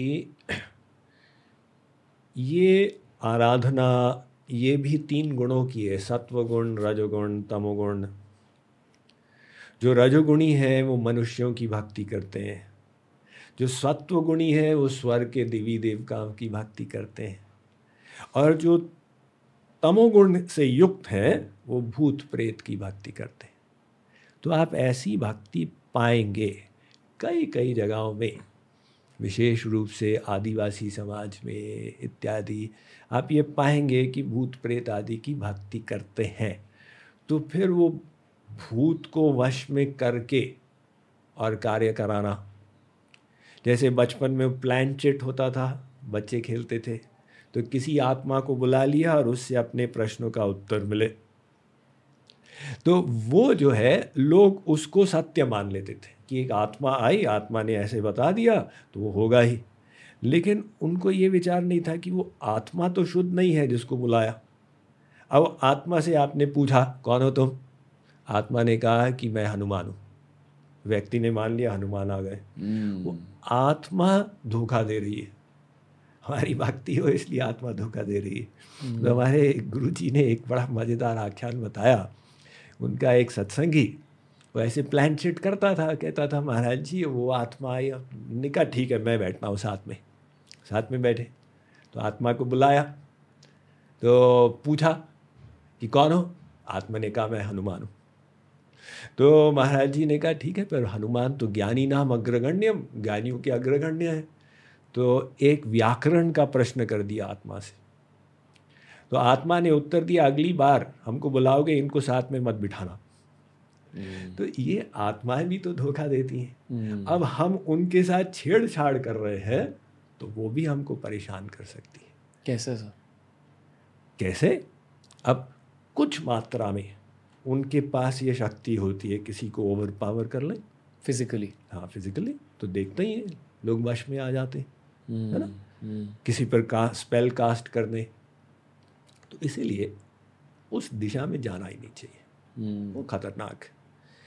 ये आराधना ये भी तीन गुणों की है, सत्वगुण, रजोगुण, तमोगुण। जो रजोगुणी है वो मनुष्यों की भक्ति करते हैं, जो सत्वगुणी है वो स्वर्ग के देवी देवताओं की भक्ति करते हैं, और जो तमोगुण से युक्त है वो भूत प्रेत की भक्ति करते हैं। तो आप ऐसी भक्ति पाएंगे कई कई जगहों में, विशेष रूप से आदिवासी समाज में इत्यादि। आप ये पाएंगे कि भूत प्रेत आदि की भक्ति करते हैं। तो फिर वो भूत को वश में करके और कार्य कराना, जैसे बचपन में प्लानचेट होता था, बच्चे खेलते थे, तो किसी आत्मा को बुला लिया और उससे अपने प्रश्नों का उत्तर मिले। तो वो जो है लोग उसको सत्य मान लेते थे कि एक आत्मा आई, आत्मा ने ऐसे बता दिया तो वो होगा ही। लेकिन उनको ये विचार नहीं था कि वो आत्मा तो शुद्ध नहीं है जिसको बुलाया। अब आत्मा से आपने पूछा कौन हो तुम, आत्मा ने कहा कि मैं हनुमान हूँ, व्यक्ति ने मान लिया हनुमान आ गए। वो आत्मा धोखा दे रही है, हमारी भक्ति हो इसलिए आत्मा धोखा दे रही है। तो हमारे गुरुजी ने एक बड़ा मज़ेदार आख्यान बताया उनका एक सत्संगी वो ऐसे प्लान सेट करता था, कहता था महाराज जी वो आत्मा आई, ने कहा ठीक है मैं बैठता हूँ साथ में। साथ में बैठे तो आत्मा को बुलाया तो पूछा कि कौन हो? आत्मा ने कहा मैं हनुमान हूँ। तो महाराज जी ने कहा ठीक है, पर हनुमान तो ज्ञानी नाम अग्रगण्यम, ज्ञानियों के अग्रगण्य है। तो एक व्याकरण का प्रश्न कर दिया आत्मा से। तो आत्मा ने उत्तर दिया अगली बार हमको बुलाओगे इनको साथ में मत बिठाना। hmm. तो ये आत्माएं भी तो धोखा देती हैं। hmm. अब हम उनके साथ छेड़छाड़ कर रहे हैं तो वो भी हमको परेशान कर सकती है। कैसे सर? कैसे? अब कुछ मात्रा में उनके पास ये शक्ति होती है किसी को ओवर पावर कर लें फिजिकली। हाँ फिजिकली तो देखते ही हैं लोग वश में आ जाते हैं, hmm. है ना? hmm. किसी पर का स्पेल कास्ट करने, तो इसीलिए उस दिशा में जाना ही नहीं चाहिए। hmm. वो खतरनाक है।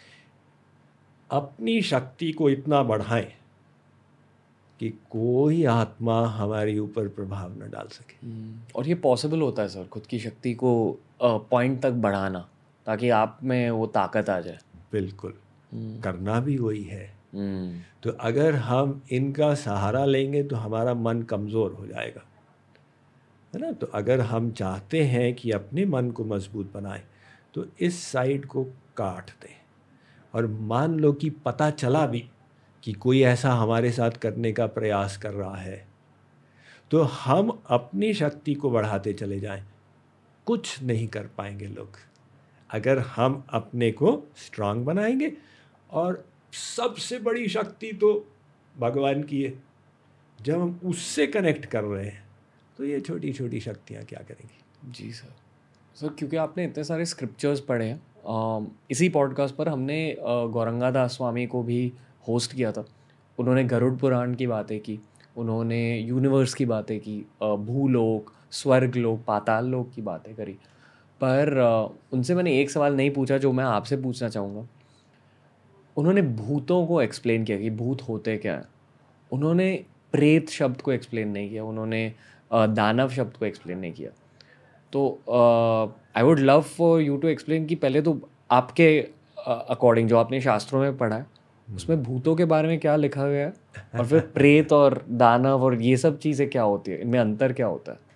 अपनी शक्ति को इतना बढ़ाएं कि कोई आत्मा हमारे ऊपर प्रभाव न डाल सके। hmm. और ये पॉसिबल होता है सर, खुद की शक्ति को पॉइंट तक बढ़ाना ताकि आप में वो ताकत आ जाए? बिल्कुल। hmm. करना भी वही है। hmm. तो अगर हम इनका सहारा लेंगे तो हमारा मन कमज़ोर हो जाएगा, है ना? तो अगर हम चाहते हैं कि अपने मन को मजबूत बनाएं तो इस साइड को काट दें। और मान लो कि पता चला भी कि कोई ऐसा हमारे साथ करने का प्रयास कर रहा है तो हम अपनी शक्ति को बढ़ाते चले जाएं। कुछ नहीं कर पाएंगे लोग अगर हम अपने को स्ट्रांग बनाएंगे। और सबसे बड़ी शक्ति तो भगवान की है। जब हम उससे कनेक्ट कर रहे हैं तो ये छोटी छोटी शक्तियाँ क्या करेंगी? जी सर। सर क्योंकि आपने इतने सारे स्क्रिप्चर्स पढ़े हैं, आ, इसी पॉडकास्ट पर हमने गौरंगा दास स्वामी को भी होस्ट किया था। उन्होंने गरुड़ पुराण की बातें की, उन्होंने यूनिवर्स की बातें की, भूलोक, स्वर्ग लोक, पाताल लोक की बातें करी। पर उनसे मैंने एक सवाल नहीं पूछा जो मैं आपसे पूछना चाहूँगा। उन्होंने भूतों को एक्सप्लेन किया कि भूत होते क्या हैं। उन्होंने प्रेत शब्द को एक्सप्लेन नहीं किया, उन्होंने दानव शब्द को एक्सप्लेन नहीं किया। तो I would love for you to explain कि पहले तो आपके अकॉर्डिंग uh, जो आपने शास्त्रों में पढ़ा है उसमें भूतों के बारे में क्या लिखा गया है, और फिर प्रेत और दानव और ये सब चीज़ें क्या होती है, इनमें अंतर क्या होता है?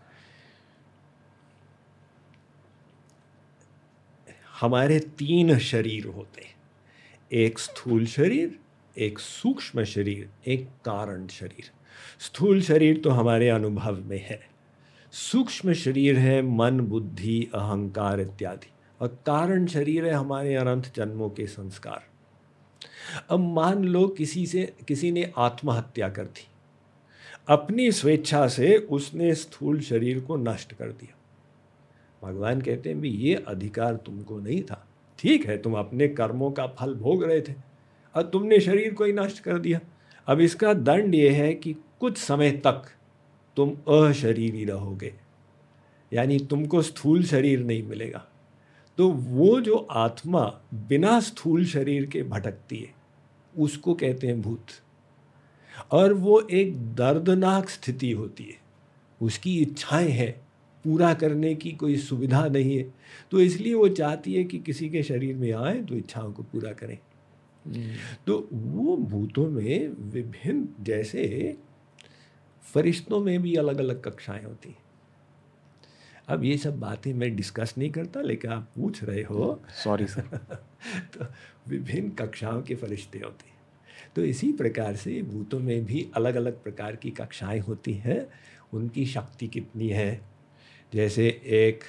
हमारे तीन शरीर होते हैं, एक स्थूल शरीर, एक सूक्ष्म शरीर, एक कारण शरीर। स्थूल शरीर तो हमारे अनुभव में है, सूक्ष्म शरीर है मन, बुद्धि, अहंकार इत्यादि, और कारण शरीर है हमारे अनंत जन्मों के संस्कार। अब मान लो किसी से किसी ने आत्महत्या कर दी, अपनी स्वेच्छा से उसने स्थूल शरीर को नष्ट कर दिया। भगवान कहते हैं भी ये अधिकार तुमको नहीं था। ठीक है, तुम अपने कर्मों का फल भोग रहे थे और तुमने शरीर को ही नष्ट कर दिया। अब इसका दंड ये है कि कुछ समय तक तुम अशरीरी रहोगे, यानी तुमको स्थूल शरीर नहीं मिलेगा। तो वो जो आत्मा बिना स्थूल शरीर के भटकती है उसको कहते हैं भूत। और वो एक दर्दनाक स्थिति होती है, उसकी इच्छाएं हैं, पूरा करने की कोई सुविधा नहीं है, तो इसलिए वो चाहती है कि किसी के शरीर में आए तो इच्छाओं को पूरा करें। तो वो भूतों में विभिन्न, जैसे फरिश्तों में भी अलग अलग कक्षाएं होती हैं। अब ये सब बातें मैं डिस्कस नहीं करता, लेकिन आप पूछ रहे हो, सॉरी सर। तो विभिन्न कक्षाओं के फरिश्ते होते हैं। तो इसी प्रकार से भूतों में भी अलग अलग प्रकार की कक्षाएं होती हैं, उनकी शक्ति कितनी है। जैसे एक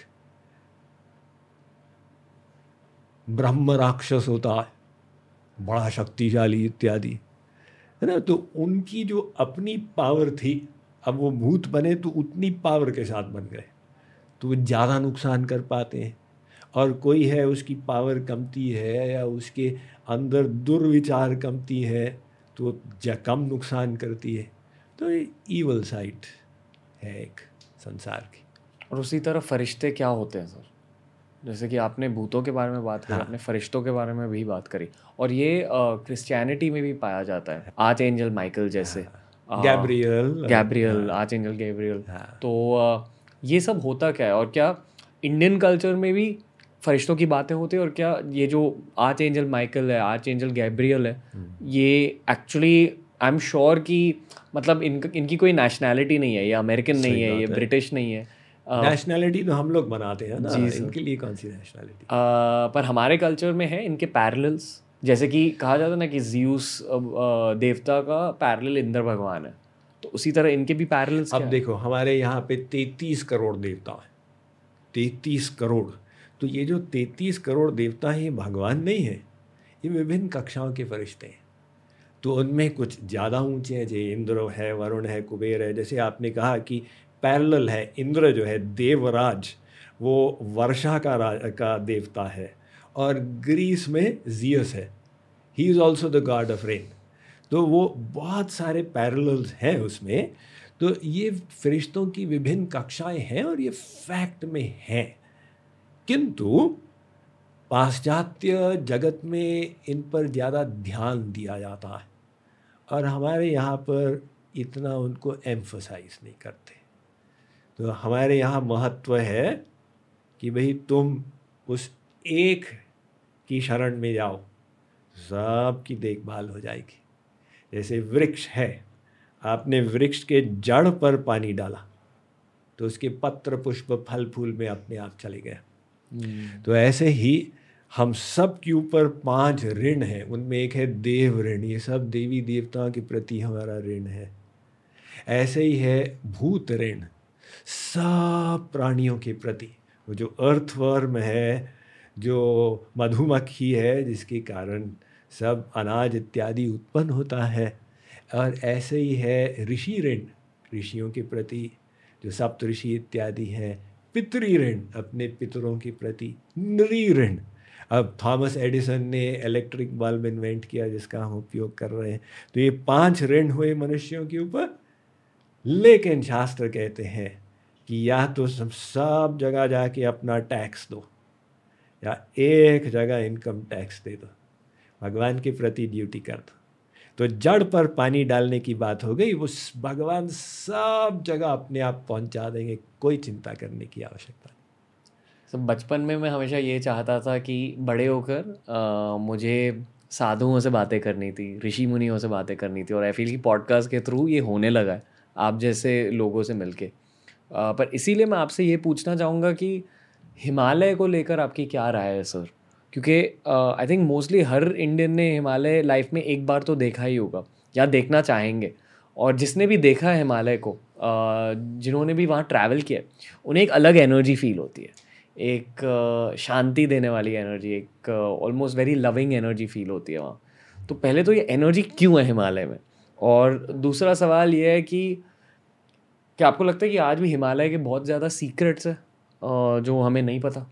ब्रह्म राक्षस होता है, बड़ा शक्तिशाली इत्यादि, है ना। तो उनकी जो अपनी पावर थी, अब वो भूत बने तो उतनी पावर के साथ बन गए, तो वो ज़्यादा नुकसान कर पाते हैं। और कोई है उसकी पावर कमती है या उसके अंदर दुर्विचार कमती है तो कम नुकसान करती है। तो ये ईवल साइड है एक संसार की। और उसी तरह फरिश्ते क्या होते हैं सर? जैसे कि आपने भूतों के बारे में बात करी, हाँ। आपने फरिश्तों के बारे में भी बात करी, और ये क्रिश्चियनिटी में भी पाया जाता है, आर्च एंजल माइकल जैसे, Gabriel Gabriel archangel Gabriel. हाँ। तो आ, ये सब होता क्या है, और क्या इंडियन कल्चर में भी फरिश्तों की बातें होती है और क्या ये जो आर्च एंजल माइकल है, आर्च एंजल गैब्रियल है, ये एक्चुअली आई एम श्योर कि मतलब इन इनकी कोई नेशनैलिटी नहीं है, ये अमेरिकन नहीं है, ये ब्रिटिश नहीं है। नेशनैलिटी तो हम लोग बनाते हैं ना, जी सर। इनके लिए कौन सी नेशनैलिटी? पर हमारे कल्चर में है इनके पैरेलल्स, जैसे कि कहा जाता है ना कि ज़्यूस देवता का पैरेलल इंद्र भगवान है, तो उसी तरह इनके भी पैरेलल्स। अब देखो हमारे यहाँ पे तैंतीस करोड़ देवता हैं, तैंतीस करोड़। तो ये जो तैंतीस करोड़ देवता हैं ये भगवान नहीं है, ये विभिन्न कक्षाओं के फरिश्ते हैं। तो उनमें कुछ ज़्यादा ऊंचे हैं, जैसे इंद्र है, वरुण है, कुबेर है। जैसे आपने कहा कि पैरेलल है, इंद्र जो है देवराज, वो वर्षा का राज का देवता है, और ग्रीस में जियस है, he is also the god of rain. तो वो बहुत सारे पैरेलल्स हैं उसमें। तो ये फरिश्तों की विभिन्न कक्षाएं हैं और ये फैक्ट में हैं, किंतु पाश्चात्य जगत में इन पर ज़्यादा ध्यान दिया जाता है और हमारे यहाँ पर इतना उनको एम्फसाइज नहीं करते। तो हमारे यहाँ महत्व है कि भाई तुम उस एक की शरण में जाओ, सब की देखभाल हो जाएगी। जैसे वृक्ष है, आपने वृक्ष के जड़ पर पानी डाला तो उसके पत्र पुष्प फल फूल में अपने आप चले गए। तो ऐसे ही हम सब के ऊपर पांच ऋण हैं, उनमें एक है देव ऋण, ये सब देवी देवताओं के प्रति हमारा ऋण है। ऐसे ही है भूत ऋण, सब प्राणियों के प्रति। वो जो अर्थवर्म है, जो मधुमक्खी है, जिसके कारण सब अनाज इत्यादि उत्पन्न होता है। और ऐसे ही है ऋषि ऋण, ऋषियों के प्रति, जो सप्त ऋषि इत्यादि हैं। पितृ ऋण, अपने पितरों के प्रति। नृ ऋण, अब थॉमस एडिसन ने इलेक्ट्रिक बल्ब इन्वेंट किया जिसका हम उपयोग कर रहे हैं। तो ये पांच ऋण हुए मनुष्यों के ऊपर। लेकिन शास्त्र कहते हैं कि या तो सब सब जगह जाके अपना टैक्स दो, या एक जगह इनकम टैक्स दे दो, भगवान के प्रति ड्यूटी कर दो। तो जड़ पर पानी डालने की बात हो गई, वो भगवान सब जगह अपने आप पहुंचा देंगे, कोई चिंता करने की आवश्यकता नहीं। तो बचपन में मैं हमेशा ये चाहता था कि बड़े होकर मुझे साधुओं से बातें करनी थी, ऋषि मुनियों से बातें करनी थी, और आई फील कि पॉडकास्ट के थ्रू ये होने लगा है आप जैसे लोगों से मिलके। पर इसीलिए मैं आपसे ये पूछना चाहूँगा कि हिमालय को लेकर आपकी क्या राय है सर? क्योंकि आई थिंक मोस्टली हर इंडियन ने हिमालय लाइफ में एक बार तो देखा ही होगा या देखना चाहेंगे, और जिसने भी देखा है हिमालय को, uh, जिन्होंने भी वहाँ ट्रैवल किया, उन्हें एक अलग एनर्जी फील होती है, एक uh, शांति देने वाली एनर्जी, एक almost very loving energy feel होती है वहाँ। तो पहले तो ये एनर्जी क्यों है हिमालय में, और दूसरा सवाल ये है कि क्या आपको लगता है कि आज भी हिमालय के बहुत ज़्यादा सीक्रेट्स है जो हमें नहीं पता?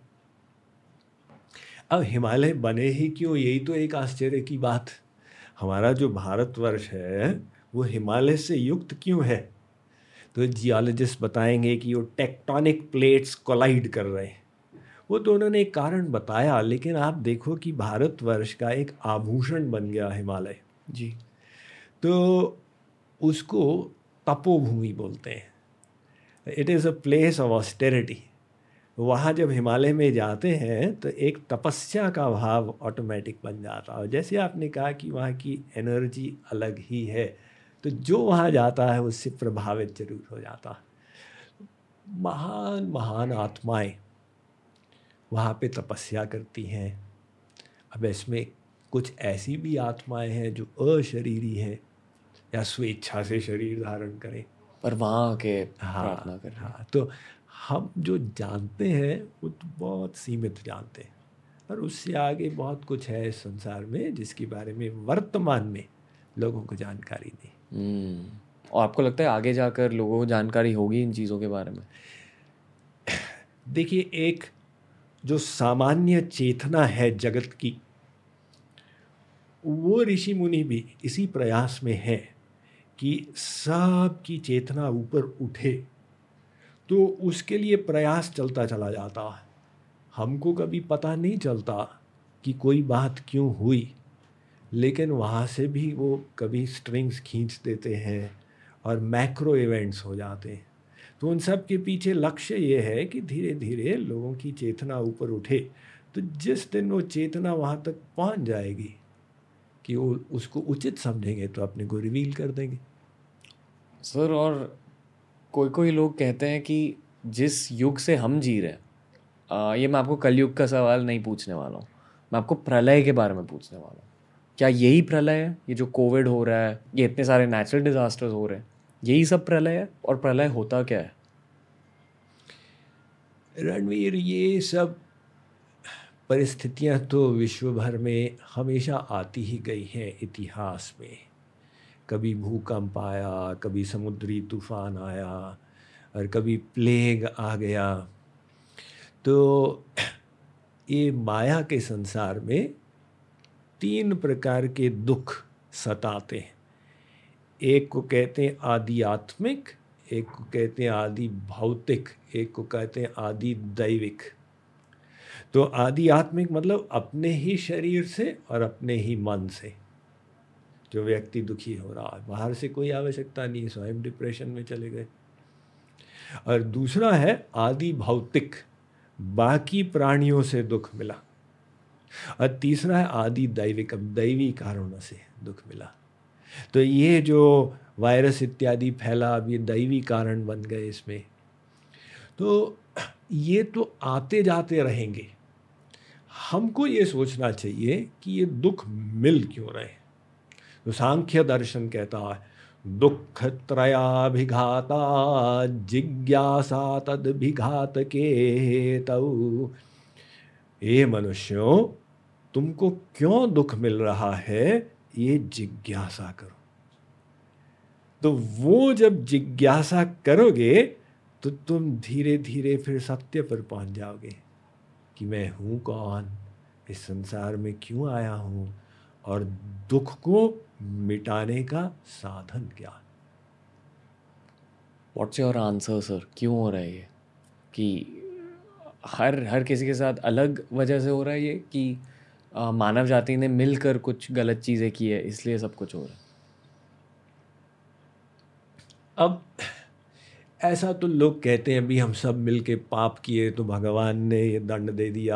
अब हिमालय बने ही क्यों, यही तो एक आश्चर्य की बात। हमारा जो भारतवर्ष है वो हिमालय से युक्त क्यों है? तो जियोलॉजिस्ट बताएंगे कि वो टेक्टोनिक प्लेट्स कोलाइड कर रहे हैं, वो तो उन्होंने एक कारण बताया। लेकिन आप देखो कि भारतवर्ष का एक आभूषण बन गया हिमालय जी। तो उसको तपोभूमि बोलते हैं। It is a place of austerity. वहाँ जब हिमालय में जाते हैं तो एक तपस्या का भाव ऑटोमेटिक बन जाता है। जैसे आपने कहा कि वहाँ की एनर्जी अलग ही है, तो जो वहाँ जाता है उससे प्रभावित जरूर हो जाता है। महान महान आत्माएं वहाँ पे तपस्या करती हैं। अब इसमें कुछ ऐसी भी आत्माएं हैं जो अशरीरी हैं या स्वेच्छा से शरीर धारण करें, पर वहाँ के हाँ प्रार्थना कर रहे हैं। हाँ। तो हम जो जानते हैं वो तो बहुत सीमित जानते हैं, पर उससे आगे बहुत कुछ है इस संसार में जिसके बारे में वर्तमान में लोगों को जानकारी नहीं। और आपको लगता है आगे जाकर लोगों को जानकारी होगी इन चीज़ों के बारे में? देखिए, एक जो सामान्य चेतना है जगत की, वो ऋषि मुनि भी इसी प्रयास में है कि सब की चेतना ऊपर उठे, तो उसके लिए प्रयास चलता चला जाता है। हमको कभी पता नहीं चलता कि कोई बात क्यों हुई, लेकिन वहाँ से भी वो कभी स्ट्रिंग्स खींच देते हैं और मैक्रो इवेंट्स हो जाते हैं। तो उन सब के पीछे लक्ष्य ये है कि धीरे धीरे लोगों की चेतना ऊपर उठे। तो जिस दिन वो चेतना वहाँ तक पहुँच जाएगी कि वो उसको उचित समझेंगे तो अपने को रिवील कर देंगे। सर, और कोई कोई लोग कहते हैं कि जिस युग से हम जी रहे हैं, आ, ये मैं आपको कलयुग का सवाल नहीं पूछने वाला हूँ, मैं आपको प्रलय के बारे में पूछने वाला हूँ। क्या यही प्रलय है? ये जो कोविड हो रहा है, ये इतने सारे नेचुरल डिजास्टर्स हो रहे हैं, यही सब प्रलय है? और प्रलय होता क्या है? रणवीर, ये सब परिस्थितियां तो विश्व भर में हमेशा आती ही गई हैं इतिहास में। कभी भूकंप आया, कभी समुद्री तूफान आया, और कभी प्लेग आ गया। तो ये माया के संसार में तीन प्रकार के दुख सताते हैं। एक को कहते हैं आध्यात्मिक, एक को कहते हैं आदि भौतिक, एक को कहते हैं आदि दैविक। तो आध्यात्मिक मतलब अपने ही शरीर से और अपने ही मन से जो व्यक्ति दुखी हो रहा है, बाहर से कोई आवश्यकता नहीं, स्वयं डिप्रेशन में चले गए। और दूसरा है आदि भौतिक, बाकी प्राणियों से दुख मिला। और तीसरा है आदि दैविक, अब दैवी कारणों से दुख मिला। तो ये जो वायरस इत्यादि फैला, अब ये दैवी कारण बन गए इसमें। तो ये तो आते जाते रहेंगे। हमको ये सोचना चाहिए कि ये दुख मिल क्यों रहे। तो सांख्य दर्शन कहता है दुख त्रयाभिघाता जिज्ञासा तदभिघात के तौ। ये मनुष्यों, तुमको क्यों दुख मिल रहा है, ये जिज्ञासा करो। तो वो जब जिज्ञासा करोगे तो तुम धीरे धीरे फिर सत्य पर पहुंच जाओगे कि मैं हूँ कौन, इस संसार में क्यों आया हूँ, और दुख को मिटाने का साधन क्या। What's your answer sir? क्यों हो रहा है ये? कि हर हर किसी के साथ अलग वजह से हो रहा है ये, कि आ, मानव जाति ने मिलकर कुछ गलत चीज़ें की है इसलिए सब कुछ हो रहा है? अब ऐसा तो लोग कहते हैं, अभी हम सब मिलके पाप किए तो भगवान ने ये दंड दे दिया।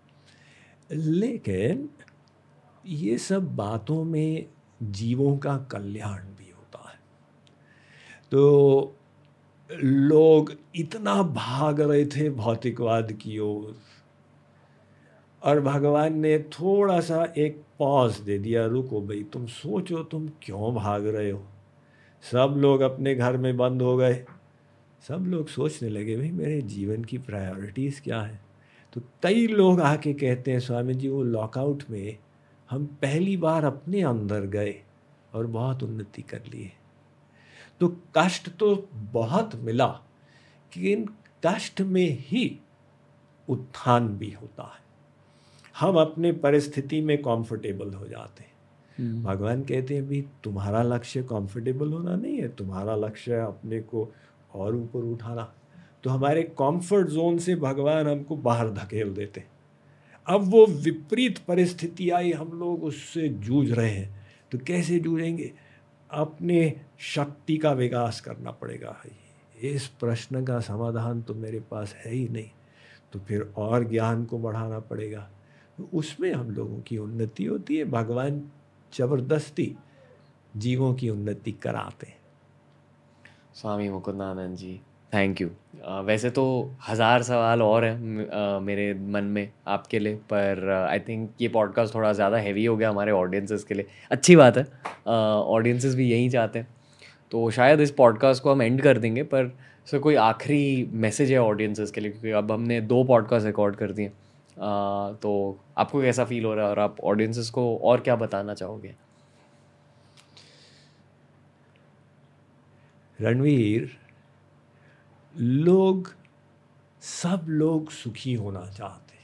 लेकिन ये सब बातों में जीवों का कल्याण भी होता है। तो लोग इतना भाग रहे थे भौतिकवाद की ओर, और भगवान ने थोड़ा सा एक पॉज दे दिया, रुको भाई, तुम सोचो तुम क्यों भाग रहे हो। सब लोग अपने घर में बंद हो गए, सब लोग सोचने लगे भाई मेरे जीवन की प्रायोरिटीज़ क्या है। तो कई लोग आके कहते हैं स्वामी जी, वो लॉकआउट में हम पहली बार अपने अंदर गए और बहुत उन्नति कर लिए। तो कष्ट तो बहुत मिला, लेकिन कष्ट में ही उत्थान भी होता है। हम अपने परिस्थिति में कंफर्टेबल हो जाते हैं। भगवान कहते हैं भी तुम्हारा लक्ष्य कंफर्टेबल होना नहीं है, तुम्हारा लक्ष्य है अपने को और ऊपर उठाना। तो हमारे कंफर्ट जोन से भगवान हमको बाहर धकेल देते। अब वो विपरीत परिस्थिति आई, हम लोग उससे जूझ रहे हैं। तो कैसे जूझेंगे? अपने शक्ति का विकास करना पड़ेगा। इस प्रश्न का समाधान तो मेरे पास है ही नहीं, तो फिर और ज्ञान को बढ़ाना पड़ेगा। तो उसमें हम लोगों की उन्नति होती है। भगवान जबरदस्ती जीवों की उन्नति कराते हैं। Swami Mukundananda ji, thank you. वैसे तो हज़ार सवाल और हैं uh, मेरे मन में आपके लिए, पर आई uh, थिंक ये पॉडकास्ट थोड़ा ज़्यादा हैवी हो गया हमारे ऑडियंसेस के लिए। अच्छी बात है, ऑडियंसेस uh, भी यही चाहते हैं। तो शायद इस पॉडकास्ट को हम एंड कर देंगे, पर सर कोई आखिरी मैसेज है ऑडियंसेस के लिए? क्योंकि अब हमने दो पॉडकास्ट रिकॉर्ड कर दिए, uh, तो आपको कैसा फील हो रहा है और आप ऑडियंसेस को और क्या बताना चाहोगे? रणवीर, लोग सब लोग सुखी होना चाहते,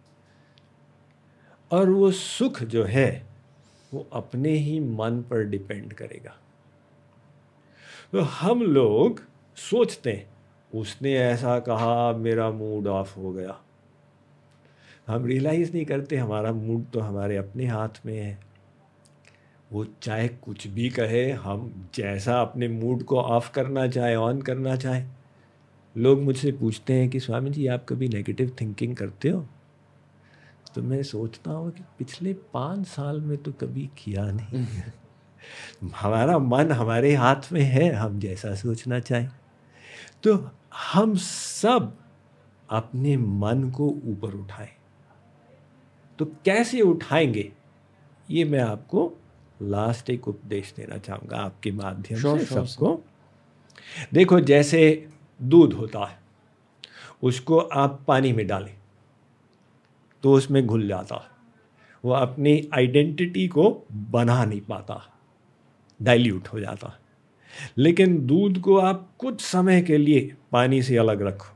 और वो सुख जो है वो अपने ही मन पर डिपेंड करेगा। तो हम लोग सोचते हैं उसने ऐसा कहा, मेरा मूड ऑफ हो गया। हम रियलाइज नहीं करते हमारा मूड तो हमारे अपने हाथ में है। वो चाहे कुछ भी कहे, हम जैसा अपने मूड को ऑफ करना चाहे, ऑन करना चाहे। लोग मुझसे पूछते हैं कि स्वामी जी आप कभी नेगेटिव थिंकिंग करते हो? तो मैं सोचता हूँ कि पिछले पाँच साल में तो कभी किया नहीं। हमारा मन हमारे हाथ में है, हम जैसा सोचना चाहें। तो हम सब अपने मन को ऊपर उठाएं। तो कैसे उठाएंगे, ये मैं आपको लास्ट एक उपदेश देना चाहूँगा आपके माध्यम Sure, से sure, सबको। देखो, जैसे दूध होता है, उसको आप पानी में डालें तो उसमें घुल जाता है, वो अपनी आइडेंटिटी को बना नहीं पाता, डाइल्यूट हो जाता है। लेकिन दूध को आप कुछ समय के लिए पानी से अलग रखो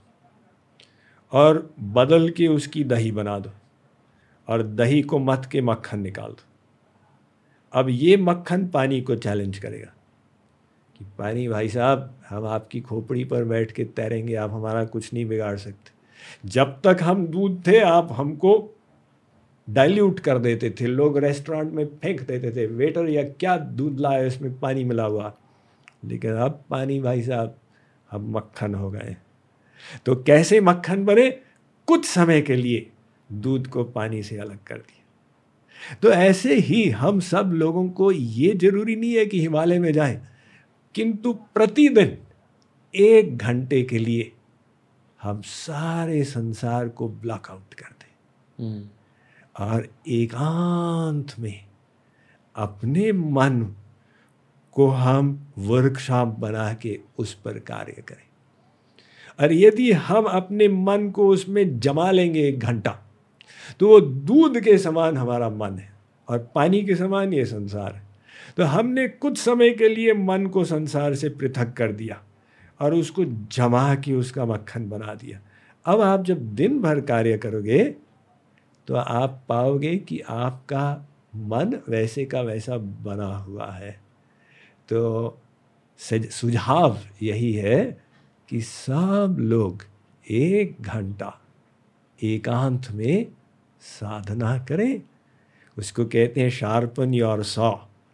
और बदल के उसकी दही बना दो, और दही को मथ के मक्खन निकाल दो। अब ये मक्खन पानी को चैलेंज करेगा कि पानी भाई साहब, हम आपकी खोपड़ी पर बैठ के तैरेंगे, आप हमारा कुछ नहीं बिगाड़ सकते। जब तक हम दूध थे आप हमको डाइल्यूट कर देते थे, लोग रेस्टोरेंट में फेंक देते थे, वेटर या क्या दूध लाए उसमें पानी मिला हुआ। लेकिन अब पानी भाई साहब, हम मक्खन हो गए। तो कैसे मक्खन बने? कुछ समय के लिए दूध को पानी से अलग कर दिया। तो ऐसे ही हम सब लोगों को, ये जरूरी नहीं है कि हिमालय में जाएं, किंतु प्रतिदिन एक घंटे के लिए हम सारे संसार को ब्लॉकआउट कर दें और एकांत में अपने मन को हम वर्कशॉप बना के उस पर कार्य करें। और यदि हम अपने मन को उसमें जमा लेंगे एक घंटा, तो वो दूध के समान हमारा मन है और पानी के समान ये संसार है। तो हमने कुछ समय के लिए मन को संसार से पृथक कर दिया और उसको जमा के उसका मक्खन बना दिया। अब आप जब दिन भर कार्य करोगे तो आप पाओगे कि आपका मन वैसे का वैसा बना हुआ है। तो सुझाव यही है कि सब लोग एक घंटा एकांत में साधना करें। उसको कहते हैं शार्पन योर सॉ।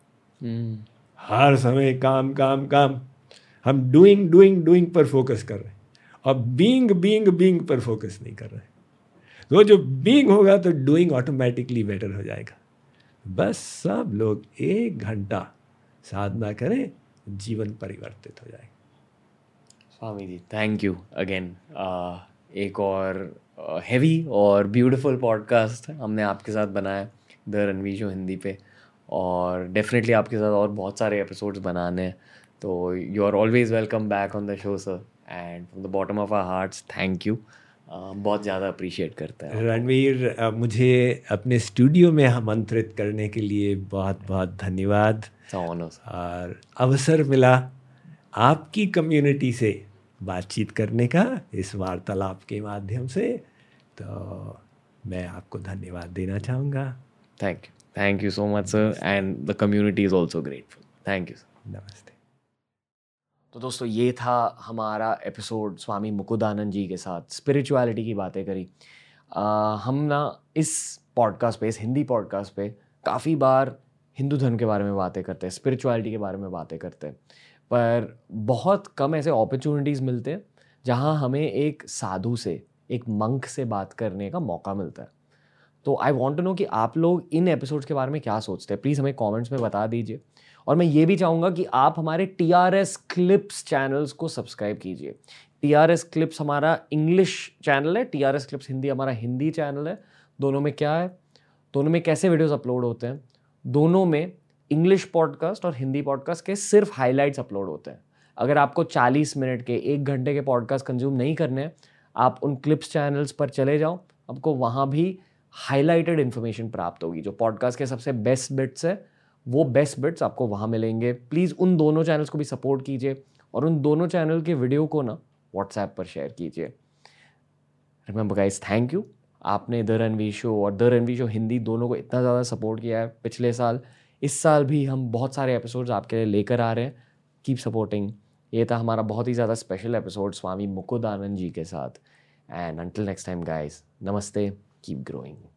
हर समय काम काम काम, हम डूइंग डूइंग डूइंग पर फोकस कर रहे हैं और बीइंग बीइंग बीइंग पर फोकस नहीं कर रहे। तो जो बीइंग होगा तो डूइंग ऑटोमेटिकली बेटर हो जाएगा। बस सब लोग एक घंटा साधना करें, जीवन परिवर्तित हो जाएगा। Swami ji, thank you again. एक और हैवी uh, और ब्यूटीफुल पॉडकास्ट हमने आपके साथ बनाया द रणवीर शो हिंदी पे, और डेफिनेटली आपके साथ और बहुत सारे एपिसोड्स बनाने हैं। तो you are always welcome back on the show sir, and from the bottom of our hearts thank you. बहुत ज़्यादा अप्रिशिएट करते हैं रणवीर। uh, मुझे अपने स्टूडियो में आमंत्रित करने के लिए बहुत बहुत धन्यवाद। और अवसर मिला आपकी कम्युनिटी से बातचीत करने का इस वार्तालाप के माध्यम से, तो मैं आपको धन्यवाद देना चाहूँगा। Thank you, thank you so much sir, and the community is also grateful. Thank you sir. नमस्ते। तो दोस्तों, ये था हमारा एपिसोड स्वामी मुकुंदानंद जी के साथ, स्पिरिचुअलिटी की बातें करी। आ, हम ना इस पॉडकास्ट पे, इस हिंदी पॉडकास्ट पे काफ़ी बार हिंदू धर्म के बारे में बातें करते हैं, स्पिरिचुअलिटी के बारे में बातें करते हैं, पर बहुत कम ऐसे अपॉर्चुनिटीज़ मिलते हैं जहाँ हमें एक साधु से, एक मंक से बात करने का मौका मिलता है। तो आई वांट टू नो कि आप लोग इन एपिसोड्स के बारे में क्या सोचते हैं। प्लीज़ हमें कमेंट्स में बता दीजिए। और मैं ये भी चाहूँगा कि आप हमारे T R S clips channels को सब्सक्राइब कीजिए। टी आर एस क्लिप्स हमारा इंग्लिश चैनल है, T R S clips Hindi हमारा हिंदी चैनल है। दोनों में क्या है, दोनों में कैसे वीडियोस अपलोड होते हैं, दोनों में इंग्लिश पॉडकास्ट और हिंदी पॉडकास्ट के सिर्फ हाइलाइट्स अपलोड होते हैं। अगर आपको चालीस मिनट के, एक घंटे के पॉडकास्ट कंज्यूम नहीं करने हैं, आप उन क्लिप्स चैनल्स पर चले जाओ, आपको वहाँ भी हाईलाइटेड इन्फॉर्मेशन प्राप्त होगी। जो पॉडकास्ट के सबसे बेस्ट बिट्स है, वो बेस्ट बिट्स आपको वहाँ मिलेंगे। प्लीज़ उन दोनों चैनल्स को भी सपोर्ट कीजिए और उन दोनों चैनल के वीडियो को ना व्हाट्सएप पर शेयर कीजिए। Remember guys, thank you. आपने द रणवीर शो और द रणवीर शो हिंदी दोनों को इतना ज़्यादा सपोर्ट किया है पिछले साल, इस साल भी हम बहुत सारे एपिसोड्स आपके लिए लेकर आ रहे हैं। Keep supporting. ये था हमारा बहुत ही ज़्यादा स्पेशल एपिसोड स्वामी मुकुंदानंद जी के साथ। And until next time guys, नमस्ते, कीप ग्रोइंग।